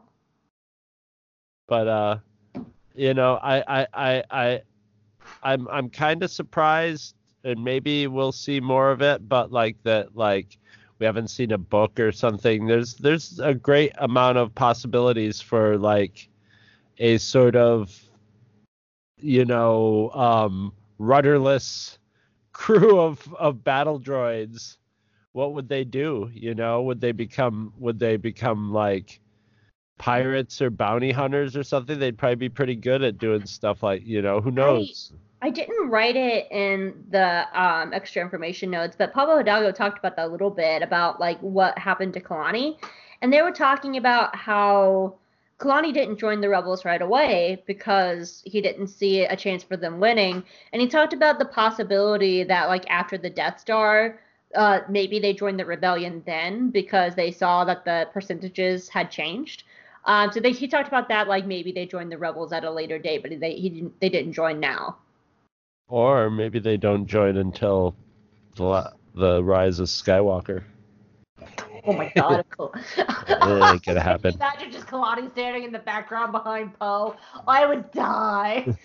But uh, you know, I I I, I I'm I'm kind of surprised, and maybe we'll see more of it. But like that, like we haven't seen a book or something. There's there's a great amount of possibilities for like a sort of, you know, um, rudderless crew of, of battle droids. What would they do? You know, would they become, would they become like pirates or bounty hunters or something? They'd probably be pretty good at doing stuff like, you know, who knows? I, I didn't write it in the um, extra information notes, but Pablo Hidalgo talked about that a little bit about like what happened to Kalani. And they were talking about how Kalani didn't join the Rebels right away because he didn't see a chance for them winning. And he talked about the possibility that, like, after the Death Star, uh, maybe they joined the rebellion then because they saw that the percentages had changed. Um, so they, he talked about that, like, maybe they joined the Rebels at a later date, but they he didn't they didn't join now. Or maybe they don't join until the, the Rise of Skywalker. Oh my god. It ain't gonna happen. Imagine just Kalani standing in the background behind Poe. I would die.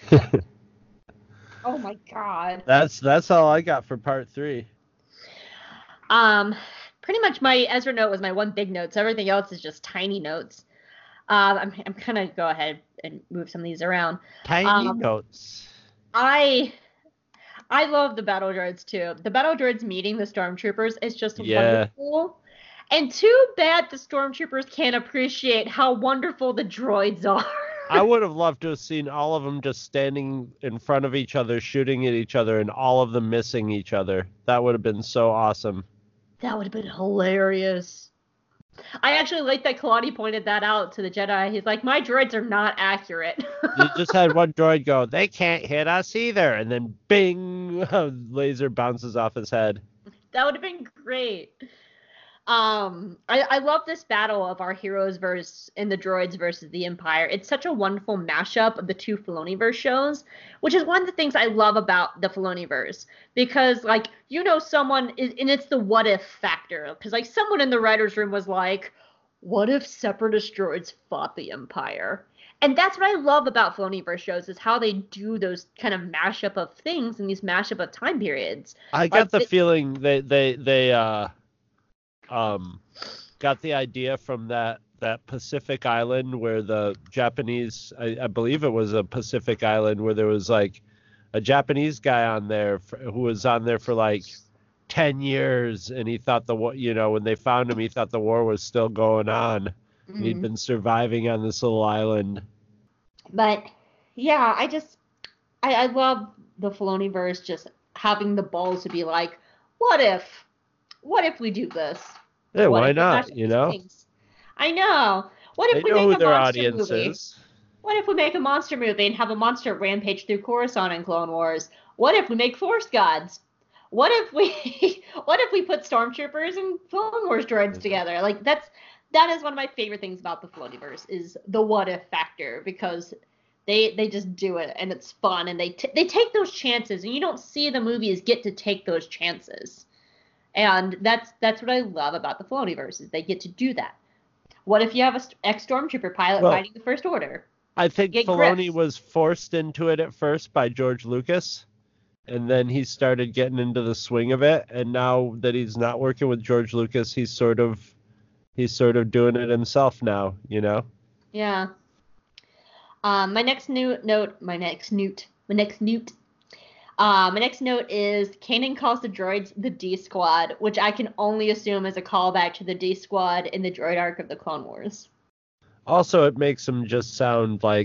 Oh my god. That's that's all I got for part three. Um, pretty much my Ezra note was my one big note, so everything else is just tiny notes. Um, I'm I'm gonna go ahead and move some of these around. Tiny um, notes. I I love the battle droids too. The battle droids meeting the stormtroopers is just yeah. wonderful. And too bad the stormtroopers can't appreciate how wonderful the droids are. I would have loved to have seen all of them just standing in front of each other, shooting at each other, and all of them missing each other. That would have been so awesome. That would have been hilarious. I actually like that Kalani pointed that out to the Jedi. He's like, my droids are not accurate. You just had one droid go, they can't hit us either. And then bing, a laser bounces off his head. That would have been great. Um, I, I love this battle of our heroes versus and the droids versus the Empire. It's such a wonderful mashup of the two Filoniverse shows, which is one of the things I love about the Filoniverse. Because, like, you know, someone is, and it's the what if factor. Because, like, someone in the writer's room was like, what if Separatist droids fought the Empire? And that's what I love about Filoniverse shows, is how they do those kind of mashup of things in these mashup of time periods. I got like, the it, feeling they, they, they, uh, Um, got the idea from that, that Pacific island where the Japanese, I, I believe it was a Pacific island where there was like a Japanese guy on there for, who was on there for like ten years, and he thought the war, you know, when they found him, he thought the war was still going on. Mm-hmm. And he'd been surviving on this little island. But yeah, I just, I, I love the Filoniverse just having the balls to be like, what if, what if we do this? Yeah, what why not? You know? Things? I know. What if they we know make who a their monster audience movie? Is. What if we make a monster movie and have a monster rampage through Coruscant in Clone Wars? What if we make Force Gods? what if we what if we put stormtroopers and Clone Wars droids together? Like that's that is one of my favorite things about the Filoniverse is the what if factor, because they they just do it and it's fun, and they t- they take those chances, and you don't see the movies get to take those chances. And that's that's what I love about the Filoniverse, is they get to do that. What if you have a ex-stormtrooper pilot Well, fighting the First Order? I think Get Filoni grips. was forced into it at first by George Lucas, and then he started getting into the swing of it. And now that he's not working with George Lucas, he's sort of he's sort of doing it himself now, you know. Yeah. Um, my next new note, my next newt, my next newt. Uh, my next note is Kanan calls the droids the D Squad, which I can only assume is a callback to the D Squad in the droid arc of the Clone Wars. Also, it makes him just sound like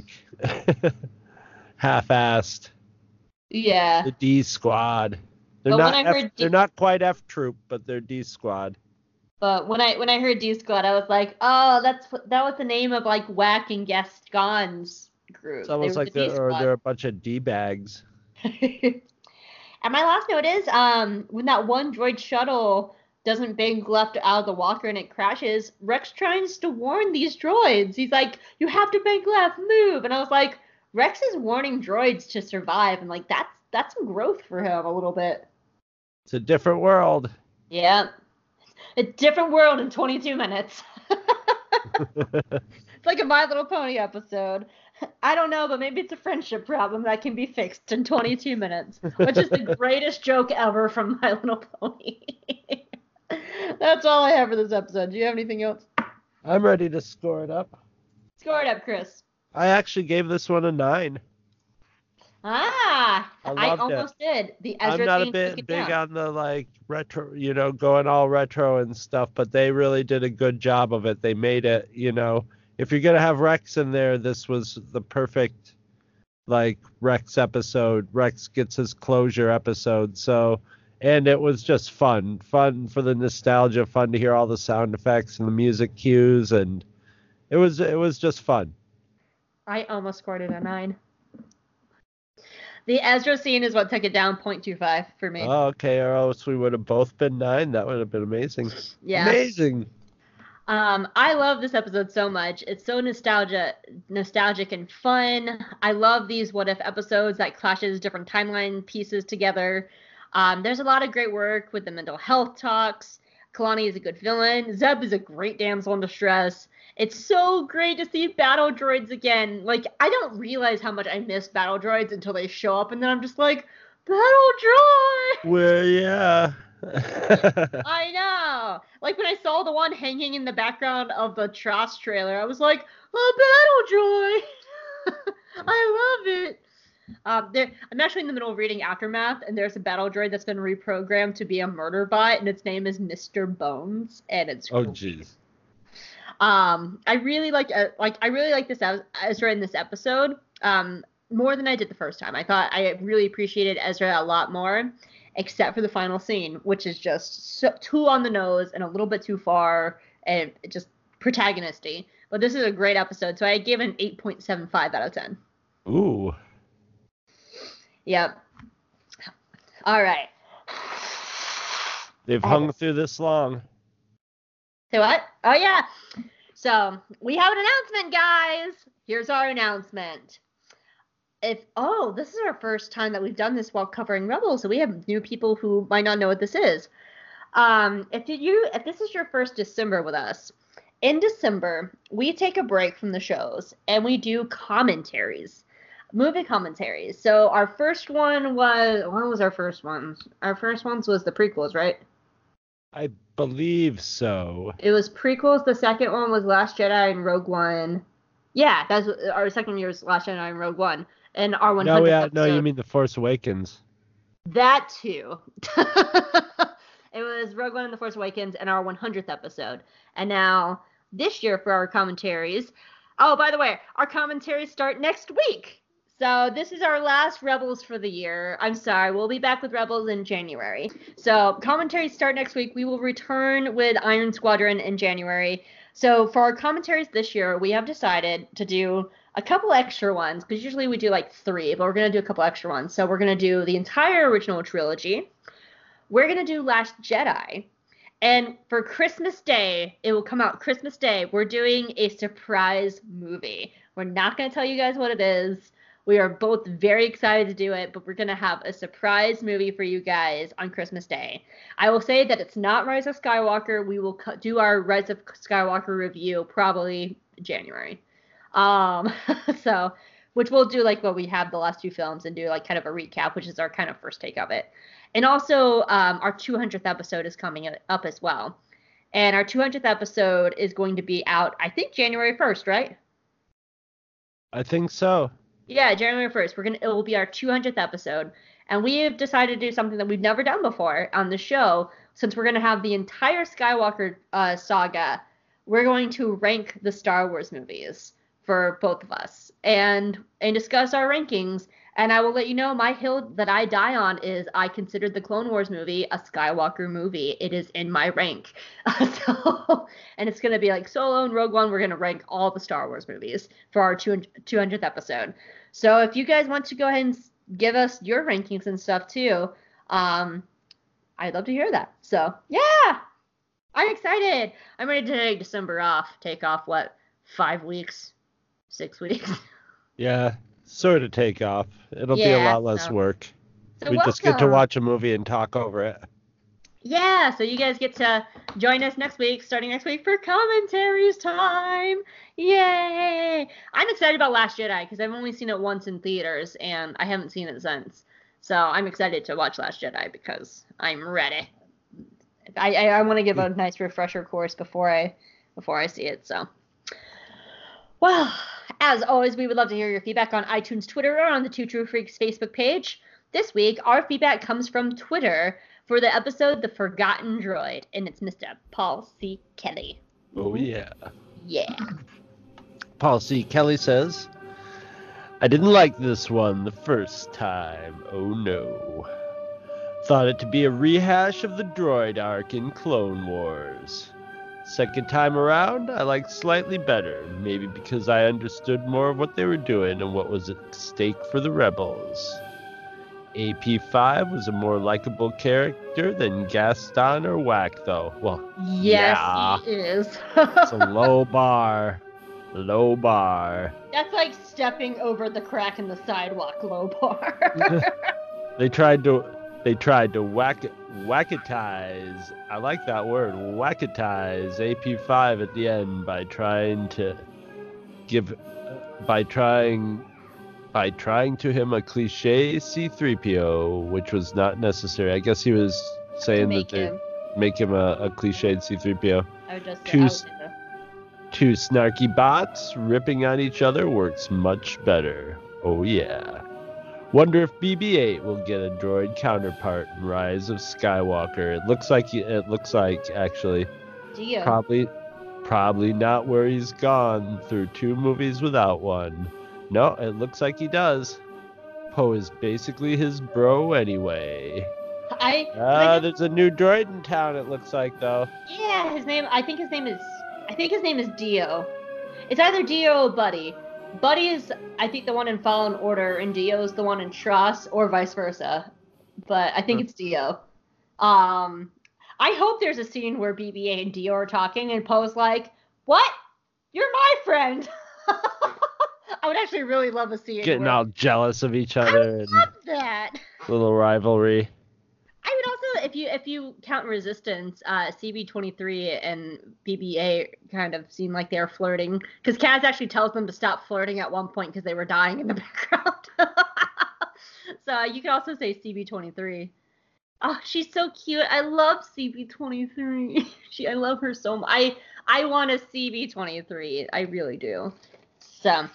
half-assed. Yeah. The D Squad. They're But not when I F, heard D- they're not quite F Troop, but they're D Squad. But when I when I heard D Squad, I was like, oh, that's that was the name of like Whack and Gascon's group. It's almost They were like the D they're, or Squad. they're a bunch of D-bags. And my last note is, um, when that one droid shuttle doesn't bang left out of the walker and it crashes, Rex tries to warn these droids. He's like, you have to bang left, move. And I was like, Rex is warning droids to survive, and like that's that's some growth for him a little bit. It's a different world. Yeah. A different world in twenty-two minutes. It's like a My Little Pony episode. I don't know, but maybe it's a friendship problem that can be fixed in twenty-two minutes, which is the greatest joke ever from My Little Pony. That's all I have for this episode. Do you have anything else? I'm ready to score it up. Score it up, Chris. I actually gave this one a nine. Ah, I I, loved it. almost did. The Ezra I'm not a thing took bit it big down. on the like retro, you know, going all retro and stuff, but they really did a good job of it. They made it, you know, if you're gonna have Rex in there, this was the perfect like Rex episode. Rex gets his closure episode. So, and it was just fun, fun for the nostalgia, fun to hear all the sound effects and the music cues, and it was it was just fun. I almost scored it a nine. The Ezra scene is what took it down, point two five for me. Oh, okay, or else we would have both been nine. That would have been amazing. Yeah. Amazing. Um, I love this episode so much. It's so nostalgia, nostalgic and fun. I love these what if episodes that clashes different timeline pieces together. Um, there's a lot of great work with the mental health talks. Kalani is a good villain. Zeb is a great damsel in distress. It's so great to see battle droids again. Like, I don't realize how much I miss battle droids until they show up, and then I'm just like, battle droid! Well, yeah. I know. Like when I saw the one hanging in the background of the Tross trailer, I was like, a battle droid! I love it. Um, there, I'm actually in the middle of reading Aftermath, and there's a battle droid that's been reprogrammed to be a murder bot, and its name is Mister Bones, and it's Oh, cool. jeez. Um, I really like uh, like I really like this Ez- Ezra in this episode. Um, more than I did the first time. I thought I really appreciated Ezra a lot more, except for the final scene, which is just so, too on the nose and a little bit too far and just protagonisty. But this is a great episode, so I gave it an eight point seven five out of ten. Ooh. Yep. All right. They've hung through this long. Say what? Oh, yeah. So, we have an announcement, guys. Here's our announcement. If oh, this is our first time that we've done this while covering Rebels, so we have new people who might not know what this is. Um, if you if this is your first December with us, in December we take a break from the shows and we do commentaries, movie commentaries. So our first one was when was our first ones? Our first ones was the prequels, right? I believe so. It was prequels. The second one was Last Jedi and Rogue One. Yeah, that's our second year was Last Jedi and Rogue One. And our one hundredth No, yeah, episode. no, you mean The Force Awakens. That too. It was Rogue One and The Force Awakens and our one hundredth episode. And now, this year for our commentaries. Oh, by the way, our commentaries start next week. So this is our last Rebels for the year. I'm sorry, we'll be back with Rebels in January. So commentaries start next week. We will return with Iron Squadron in January. So for our commentaries this year, we have decided to do a couple extra ones, because usually we do like three, but we're going to do a couple extra ones. So we're going to do the entire original trilogy. we're going to do Last Jedi. And for Christmas Day, it will come out Christmas Day. We're doing a surprise movie. We're not going to tell you guys what it is. We are both very excited to do it, but we're going to have a surprise movie for you guys on Christmas Day. I will say that it's not Rise of Skywalker. We will do our Rise of Skywalker review probably January. Um, so, which we'll do like what we have the last two films and do like kind of a recap, which is our kind of first take of it. And also, um, our two hundredth episode is coming up as well. And our two hundredth episode is going to be out, I think, January first, right? I think so. Yeah, January first. We're gonna. It will be our two hundredth episode, and we have decided to do something that we've never done before on the show. Since we're gonna have the entire Skywalker uh, saga, we're going to rank the Star Wars movies for both of us, and and discuss our rankings. And I will let you know my hill that I die on is I considered the Clone Wars movie a Skywalker movie. It is in my rank. so, and it's going to be like Solo and Rogue One. We're going to rank all the Star Wars movies for our two hundredth episode. So if you guys want to go ahead and give us your rankings and stuff too, um, I'd love to hear that. So yeah, I'm excited. I'm ready to take December off. Take off, what, five weeks, six weeks? Yeah. Sort of take off. It'll yeah, be a lot less so. work. So we welcome. just get to watch a movie and talk over it. Yeah, so you guys get to join us next week, starting next week for commentaries time. Yay! I'm excited about Last Jedi because I've only seen it once in theaters and I haven't seen it since. So I'm excited to watch Last Jedi because I'm ready. I I, I want to give a nice refresher course before I before I see it. So, well. As always, we would love to hear your feedback on iTunes, Twitter, or on the Two True Freaks Facebook page. This week, our feedback comes from Twitter for the episode The Forgotten Droid, and it's Mister Paul C. Kelly. Oh, yeah. Yeah. Paul C. Kelly says, I didn't like this one the first time. Oh, no. Thought it to be a rehash of the droid arc in Clone Wars. Second time around, I liked slightly better, maybe because I understood more of what they were doing and what was at stake for the rebels. A P five was a more likable character than Gaston or Whack, though. Well, yes, yeah, he is. it's a low bar. Low bar. That's like stepping over the crack in the sidewalk, low bar. They tried to... They tried to whack wacketize, I like that word, wacketize A P five at the end by trying to give, by trying, by trying to him a cliche C three P O, which was not necessary. I guess he was saying that they him. make him a, a cliched C three P O. I would just say, Two, I would say that. two snarky bots ripping on each other works much better. Oh yeah. Wonder if B B eight will get a droid counterpart in Rise of Skywalker. It looks like it looks like actually Dio. probably probably not where he's gone through two movies without one. No, it looks like he does. Poe is basically his bro anyway. I. Ah, I there's a new droid in town. It looks like though. Yeah, his name. I think his name is. I think his name is Dio. It's either Dio or Buddy. Buddy is, I think, the one in Fallen Order, and Dio is the one in Tross, or vice versa. But I think Hmm. it's Dio. Um, I hope there's a scene where B B A and Dio are talking, and Poe's like, "What? You're my friend." I would actually really love a scene. Getting where... all jealous of each I other would and love that. little rivalry. I would also, if you if you count Resistance, uh, C B twenty-three and B B A kind of seem like they're flirting, because Kaz actually tells them to stop flirting at one point because they were dying in the background. So you could also say C B twenty-three. Oh, she's so cute. I love C B twenty-three. She, I love her so much. I I want a C B twenty-three. I really do. So,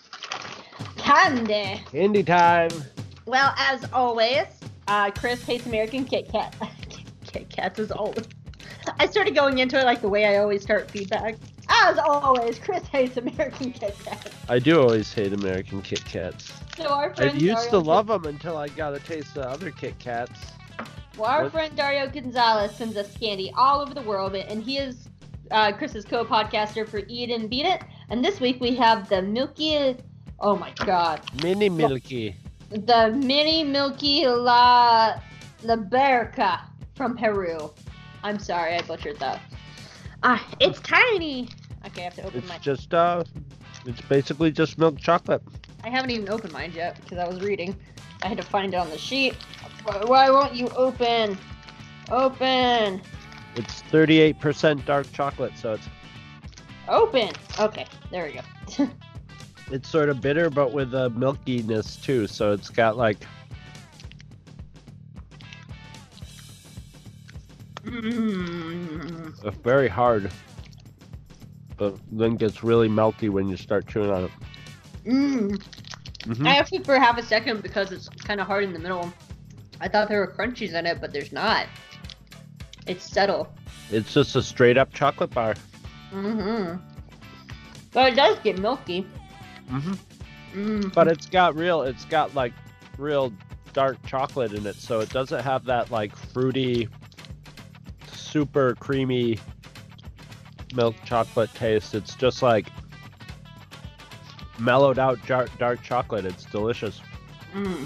candy. Candy time. Well, as always, uh, Chris hates American Kit Kat. Kit Kats as always. I started going into it like the way I always start feedback. As always, Chris hates American Kit Kats. I do always hate American Kit Kats. So our I friend used to Dario, love them until I got a taste of other Kit Kats. Well, our What? friend Dario Gonzalez sends us candy all over the world, and he is uh, Chris's co-podcaster for Eat and Beat It. And this week we have the Milky, oh my god, Mini Milky. the Mini Milky La La Berca from Peru. I'm sorry, I butchered that. Ah, it's tiny. Okay, I have to open It's my. just uh, it's basically just milk chocolate. I haven't even opened mine yet because I was reading. I had to find it on the sheet. Why, why won't you open? Open. It's thirty-eight percent dark chocolate, so it's Open. Okay, there we go. it's sort of bitter, but with a milkiness too. So it's got like Mm. a very hard, but then gets really melty when you start chewing on it. Mm. Mhm. I actually, for half a second, because it's kind of hard in the middle, I thought there were crunchies in it, but there's not. It's subtle. It's just a straight up chocolate bar. Mm-hmm. But it does get milky. Mhm. Mm. But it's got real, it's got like real dark chocolate in it, so it doesn't have that like fruity, super creamy milk chocolate taste. It's just like mellowed out jar- dark chocolate. It's delicious. Mm.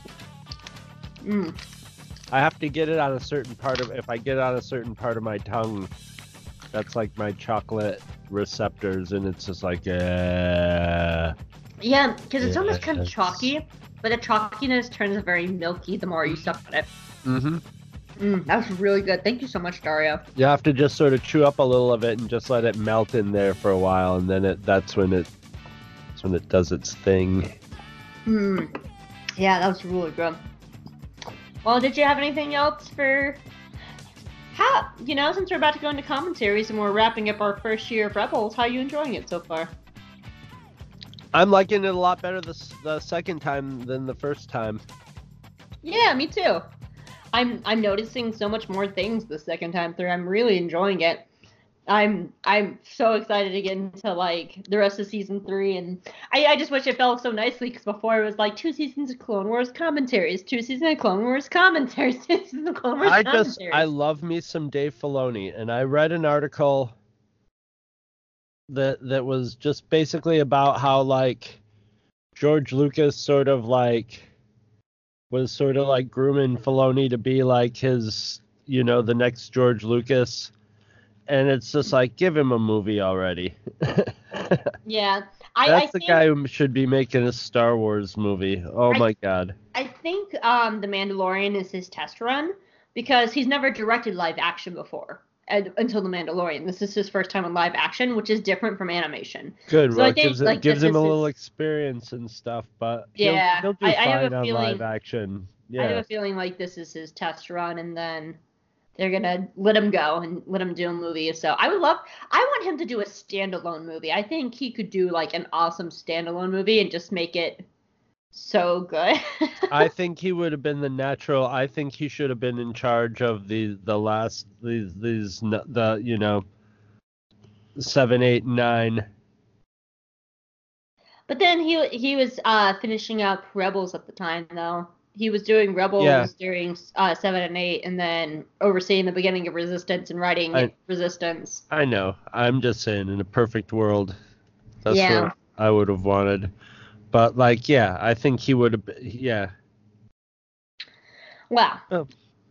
Mm. I have to get it on a certain part of, if I get it on a certain part of my tongue, that's like my chocolate receptors, and it's just like, uh, Yeah, because it's almost kind of Yes. chalky, but the chalkiness turns very milky the more you suck on it. mm-hmm. Mm, that was really good. Thank you so much, Dario. You have to just sort of chew up a little of it and just let it melt in there for a while, and then it that's when it that's when it does its thing. Mm. Yeah, that was really good. Well, did you have anything else for... How, you know, since we're about to go into commentaries and we're wrapping up our first year of Rebels, how are you enjoying it so far? I'm liking it a lot better this the second time than the first time. Yeah, me too. I'm I'm noticing so much more things the second time through. I'm really enjoying it. I'm I'm so excited to get into like the rest of season three, and I, I just wish it fell so nicely because before it was like two seasons of Clone Wars commentaries, two seasons of Clone Wars commentaries, two seasons of Clone Wars I commentaries. just I love me some Dave Filoni, and I read an article that that was just basically about how like George Lucas sort of like was sort of like grooming Filoni to be like his, you know, the next George Lucas. And it's just like, give him a movie already. Yeah, I, That's I the think, guy who should be making a Star Wars movie. Oh I- my god. I think um the Mandalorian is his test run because he's never directed live action before and, until the Mandalorian. This is his first time in live action, which is different from animation. Good. So Well, I it think, gives, it like, gives this him a is little his- experience and stuff, but he'll, Yeah, he'll do I- I fine have a on feeling- live action. I have Yeah. a feeling like this is his test run, and then they're gonna let him go and let him do a movie. So I would love, I want him to do a standalone movie. I think he could do like an awesome standalone movie and just make it so good. I think he would have been the natural. I think he should have been in charge of the the last these these n- the you know seven, eight, nine. But then he he was uh finishing up Rebels at the time though. He was doing Rebels Yeah. during uh seven and eight, and then overseeing the beginning of Resistance and writing I- Resistance. I know. I'm just saying, in a perfect world, that's Yeah. what I would have wanted. But like, yeah, I think he would have. Yeah. Wow. Oh.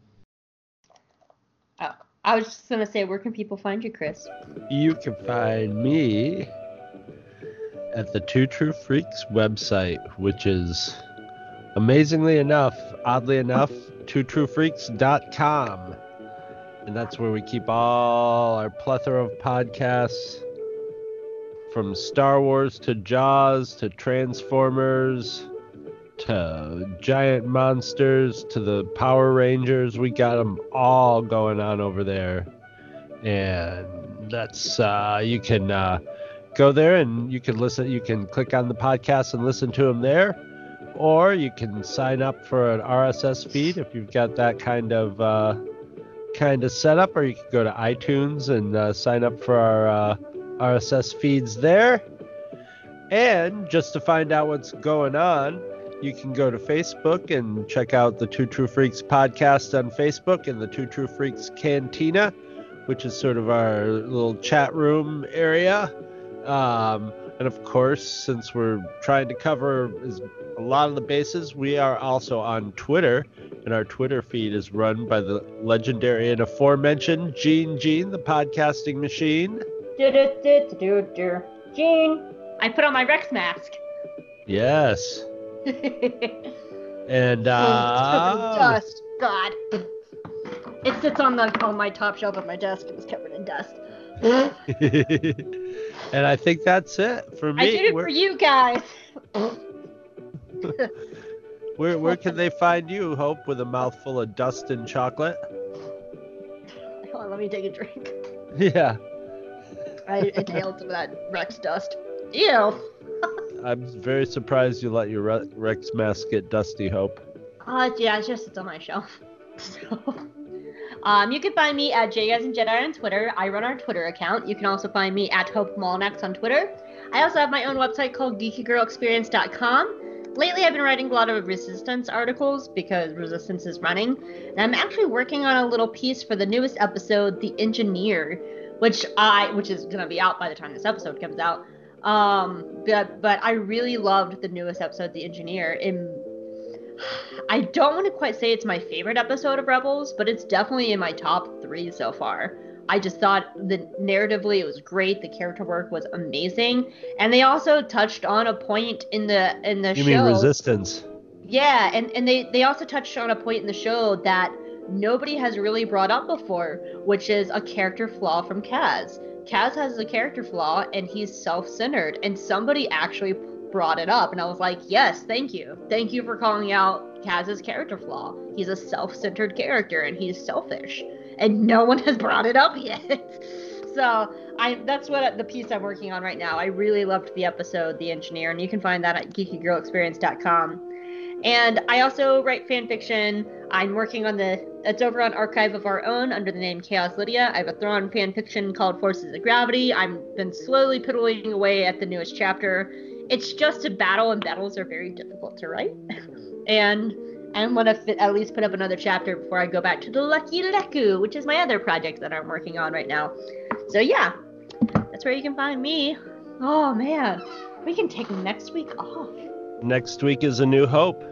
Oh, I was just gonna say, where can people find you, Chris? You can find me at the Two True Freaks website, which is amazingly enough, oddly enough, two true freaks dot com. And that's where we keep all our plethora of podcasts, from Star Wars to Jaws to Transformers to Giant Monsters to the Power Rangers. We got them all going on over there. And that's, uh, you can uh, go there and you can listen, you can click on the podcast and listen to them there. Or you can sign up for an R S S feed if you've got that kind of uh, kind of setup, or you can go to iTunes and uh, sign up for our uh, R S S feeds there. And just to find out what's going on, you can go to Facebook and check out the Two True Freaks podcast on Facebook and the Two True Freaks Cantina, which is sort of our little chat room area. Um, and of course, since we're trying to cover as a lot of the bases, we are also on Twitter And our Twitter feed is run by the legendary and aforementioned Gene Gene, the podcasting machine. Do-do-do-do-do. Gene, I put on my Rex mask. Yes. And uh, dust. God. It sits on the on my top shelf of my desk and it's covered in dust. And I think that's it for me. I did it We're, for you guys. Where where can they find you, Hope, with a mouthful of dust and chocolate? Hold on, let me take a drink. Yeah. I inhaled some of that Rex dust. Ew. I'm very surprised you let your Re- Rex mask get dusty, Hope. Uh, yeah, it's just it's on my shelf. So, um, you can find me at J Guys and Jedi on Twitter. I run our Twitter account. You can also find me at Hope Molinax on Twitter. I also have my own website called geeky girl experience dot com. Lately, I've been writing a lot of Resistance articles because Resistance is running. And I'm actually working on a little piece for the newest episode, The Engineer, which I, which is gonna be out by the time this episode comes out. Um, but but I really loved the newest episode, The Engineer. And I don't want to quite say it's my favorite episode of Rebels, but it's definitely in my top three so far. I just thought the narratively it was great. The character work was amazing, and they also touched on a point in the in the you show. You mean Resistance? Yeah, and and they they also touched on a point in the show that nobody has really brought up before, which is a character flaw from Kaz. Kaz has a character flaw, and he's self-centered, and somebody actually brought it up, and I was like, yes, thank you, thank you for calling out Kaz's character flaw. He's a self-centered character, and he's selfish. And no one has brought it up yet. So I that's what the piece I'm working on right now. I really loved the episode, The Engineer, and you can find that at geeky girl experience dot com. And I also write fan fiction. I'm working on the, it's over on Archive of Our Own under the name Chaos Lydia. I have a Thrawn fan fiction called Forces of Gravity. I've been slowly piddling away at the newest chapter. It's just a battle, and battles are very difficult to write. And I'm going to at least put up another chapter before I go back to the Lucky Leku, which is my other project that I'm working on right now. So yeah, that's where you can find me. Oh man, we can take next week off. Next week is A New Hope.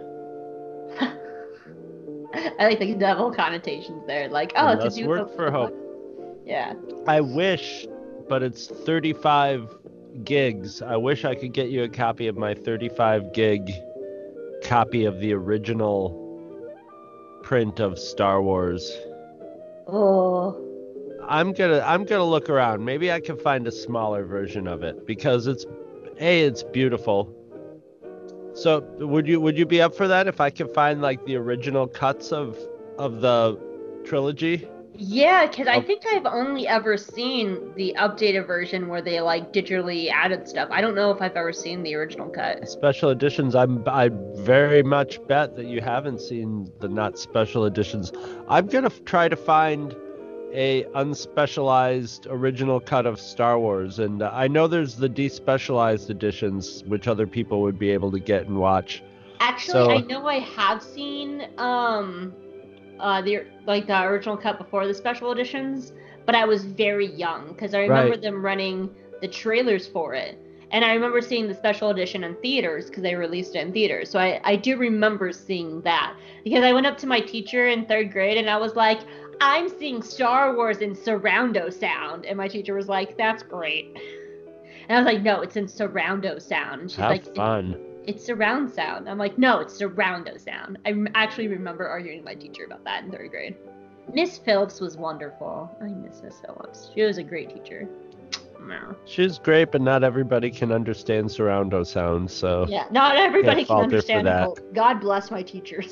I like the devil connotations there. Like, oh, Unless it's a new work hope for hope. Yeah. I wish, but it's thirty-five gigs. I wish I could get you a copy of my thirty-five gig copy of the original print of Star Wars. Oh. I'm gonna I'm gonna look around. Maybe I can find a smaller version of it because it's A, it's beautiful. So would you would you be up for that if I could find like the original cuts of of the trilogy? Yeah, because I Oh. think I've only ever seen the updated version where they like digitally added stuff. I don't know if I've ever seen the original cut. Special editions, I'm I very much bet that you haven't seen the not special editions. I'm gonna f- try to find a unspecialized original cut of Star Wars, and uh, I know there's the despecialized editions which other people would be able to get and watch. Actually, So- I know I have seen um uh the like the original cut before the special editions, but I was very young because I remember Right. them running the trailers for it. And I remember seeing the special edition in theaters because they released it in theaters. So I, I do remember seeing that because I went up to my teacher in third grade and I was like, I'm seeing Star Wars in surroundo sound. And my teacher was like, that's great. And I was like, no, it's in surroundo sound. And she's Have like, fun. it's surround sound. I'm like, no, it's surroundo sound. I rem- actually remember arguing with my teacher about that in third grade. Miss Phillips was wonderful. I miss Miss Phillips. She was a great teacher. No. She's great, but not everybody can understand surroundo sound, so Yeah, not everybody Can't can fault her for understand. that. Well, God bless my teachers.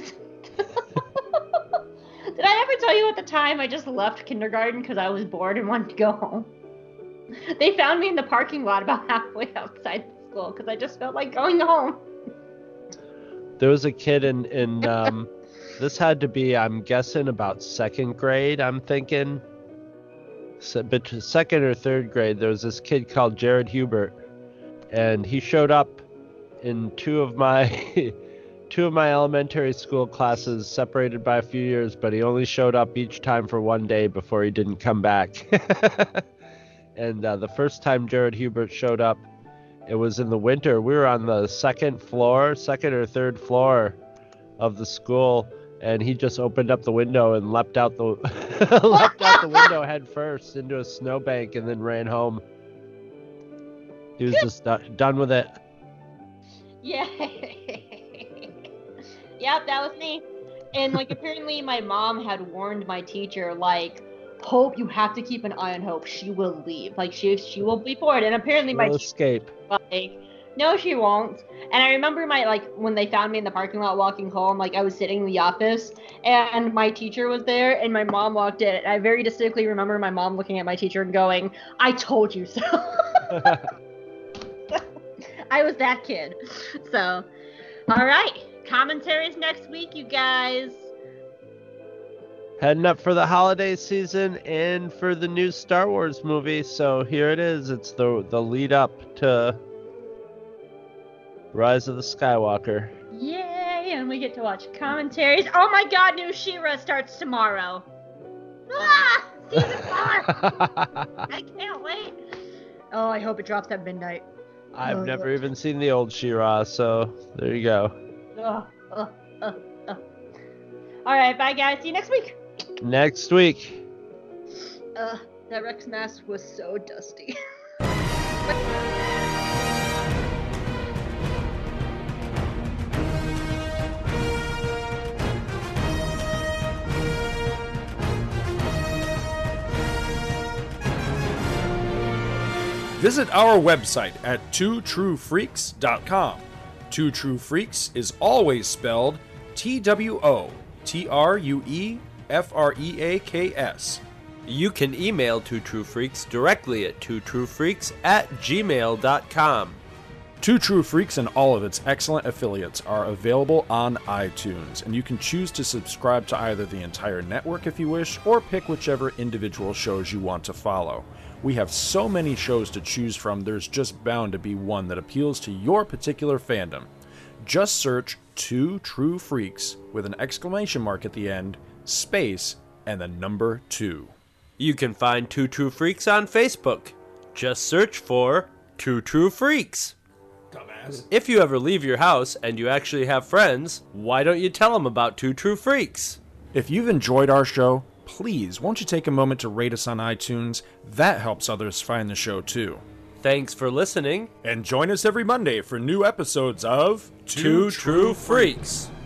Did I ever tell you at the time I just left kindergarten because I was bored and wanted to go home? They found me in the parking lot about halfway outside the school because I just felt like going home. there was a kid in in um this had to be, I'm guessing, about second grade, I'm thinking. So, but second or third grade, there was this kid called Jared Hubert, and he showed up in two of my two of my elementary school classes, separated by a few years, but he only showed up each time for one day before he didn't come back. And uh, the first time Jared Hubert showed up, it was in the winter. We were on the second floor, second or third floor of the school, and he just opened up the window and leapt out the leapt out the window head first into a snowbank and then ran home. He was just do- done with it. Yeah. Yep, that was me. And like apparently my mom had warned my teacher, like, Hope, you have to keep an eye on Hope. She will leave. Like she she will be bored. And apparently my We'll teacher escape. was like, no, she won't. And I remember my like when they found me in the parking lot walking home, like I was sitting in the office and my teacher was there and my mom walked in. And I very distinctly remember my mom looking at my teacher and going, I told you so. I was that kid. So, all right. Commentaries next week, you guys. Heading up for the holiday season and for the new Star Wars movie. So here it is. It's the the lead up to Rise of the Skywalker. Yay! And we get to watch commentaries. Oh my god, new She-Ra starts tomorrow. Ah! Season four! I can't wait. Oh, I hope it drops at midnight. I've Oh, never yeah. even seen the old She-Ra, so there you go. Oh, oh, oh, oh. All right, bye guys. See you next week. Next week. Ugh, that Rex mask was so dusty. Visit our website at two true freaks dot com. Two True Freaks is always spelled T W O T R U E F R E A K S. You can email Two True Freaks directly at two true freaks at gmail dot com. Two True Freaks and all of its excellent affiliates are available on iTunes, and you can choose to subscribe to either the entire network if you wish, or pick whichever individual shows you want to follow. We have so many shows to choose from, there's just bound to be one that appeals to your particular fandom. Just search Two True Freaks with an exclamation mark at the end, space, and the number two. You can find Two True Freaks on Facebook. Just search for Two True Freaks. Dumbass. If you ever leave your house and you actually have friends, why don't you tell them about Two True Freaks? If you've enjoyed our show, please won't you take a moment to rate us on iTunes? That helps others find the show too. Thanks for listening. And join us every Monday for new episodes of Two True Freaks.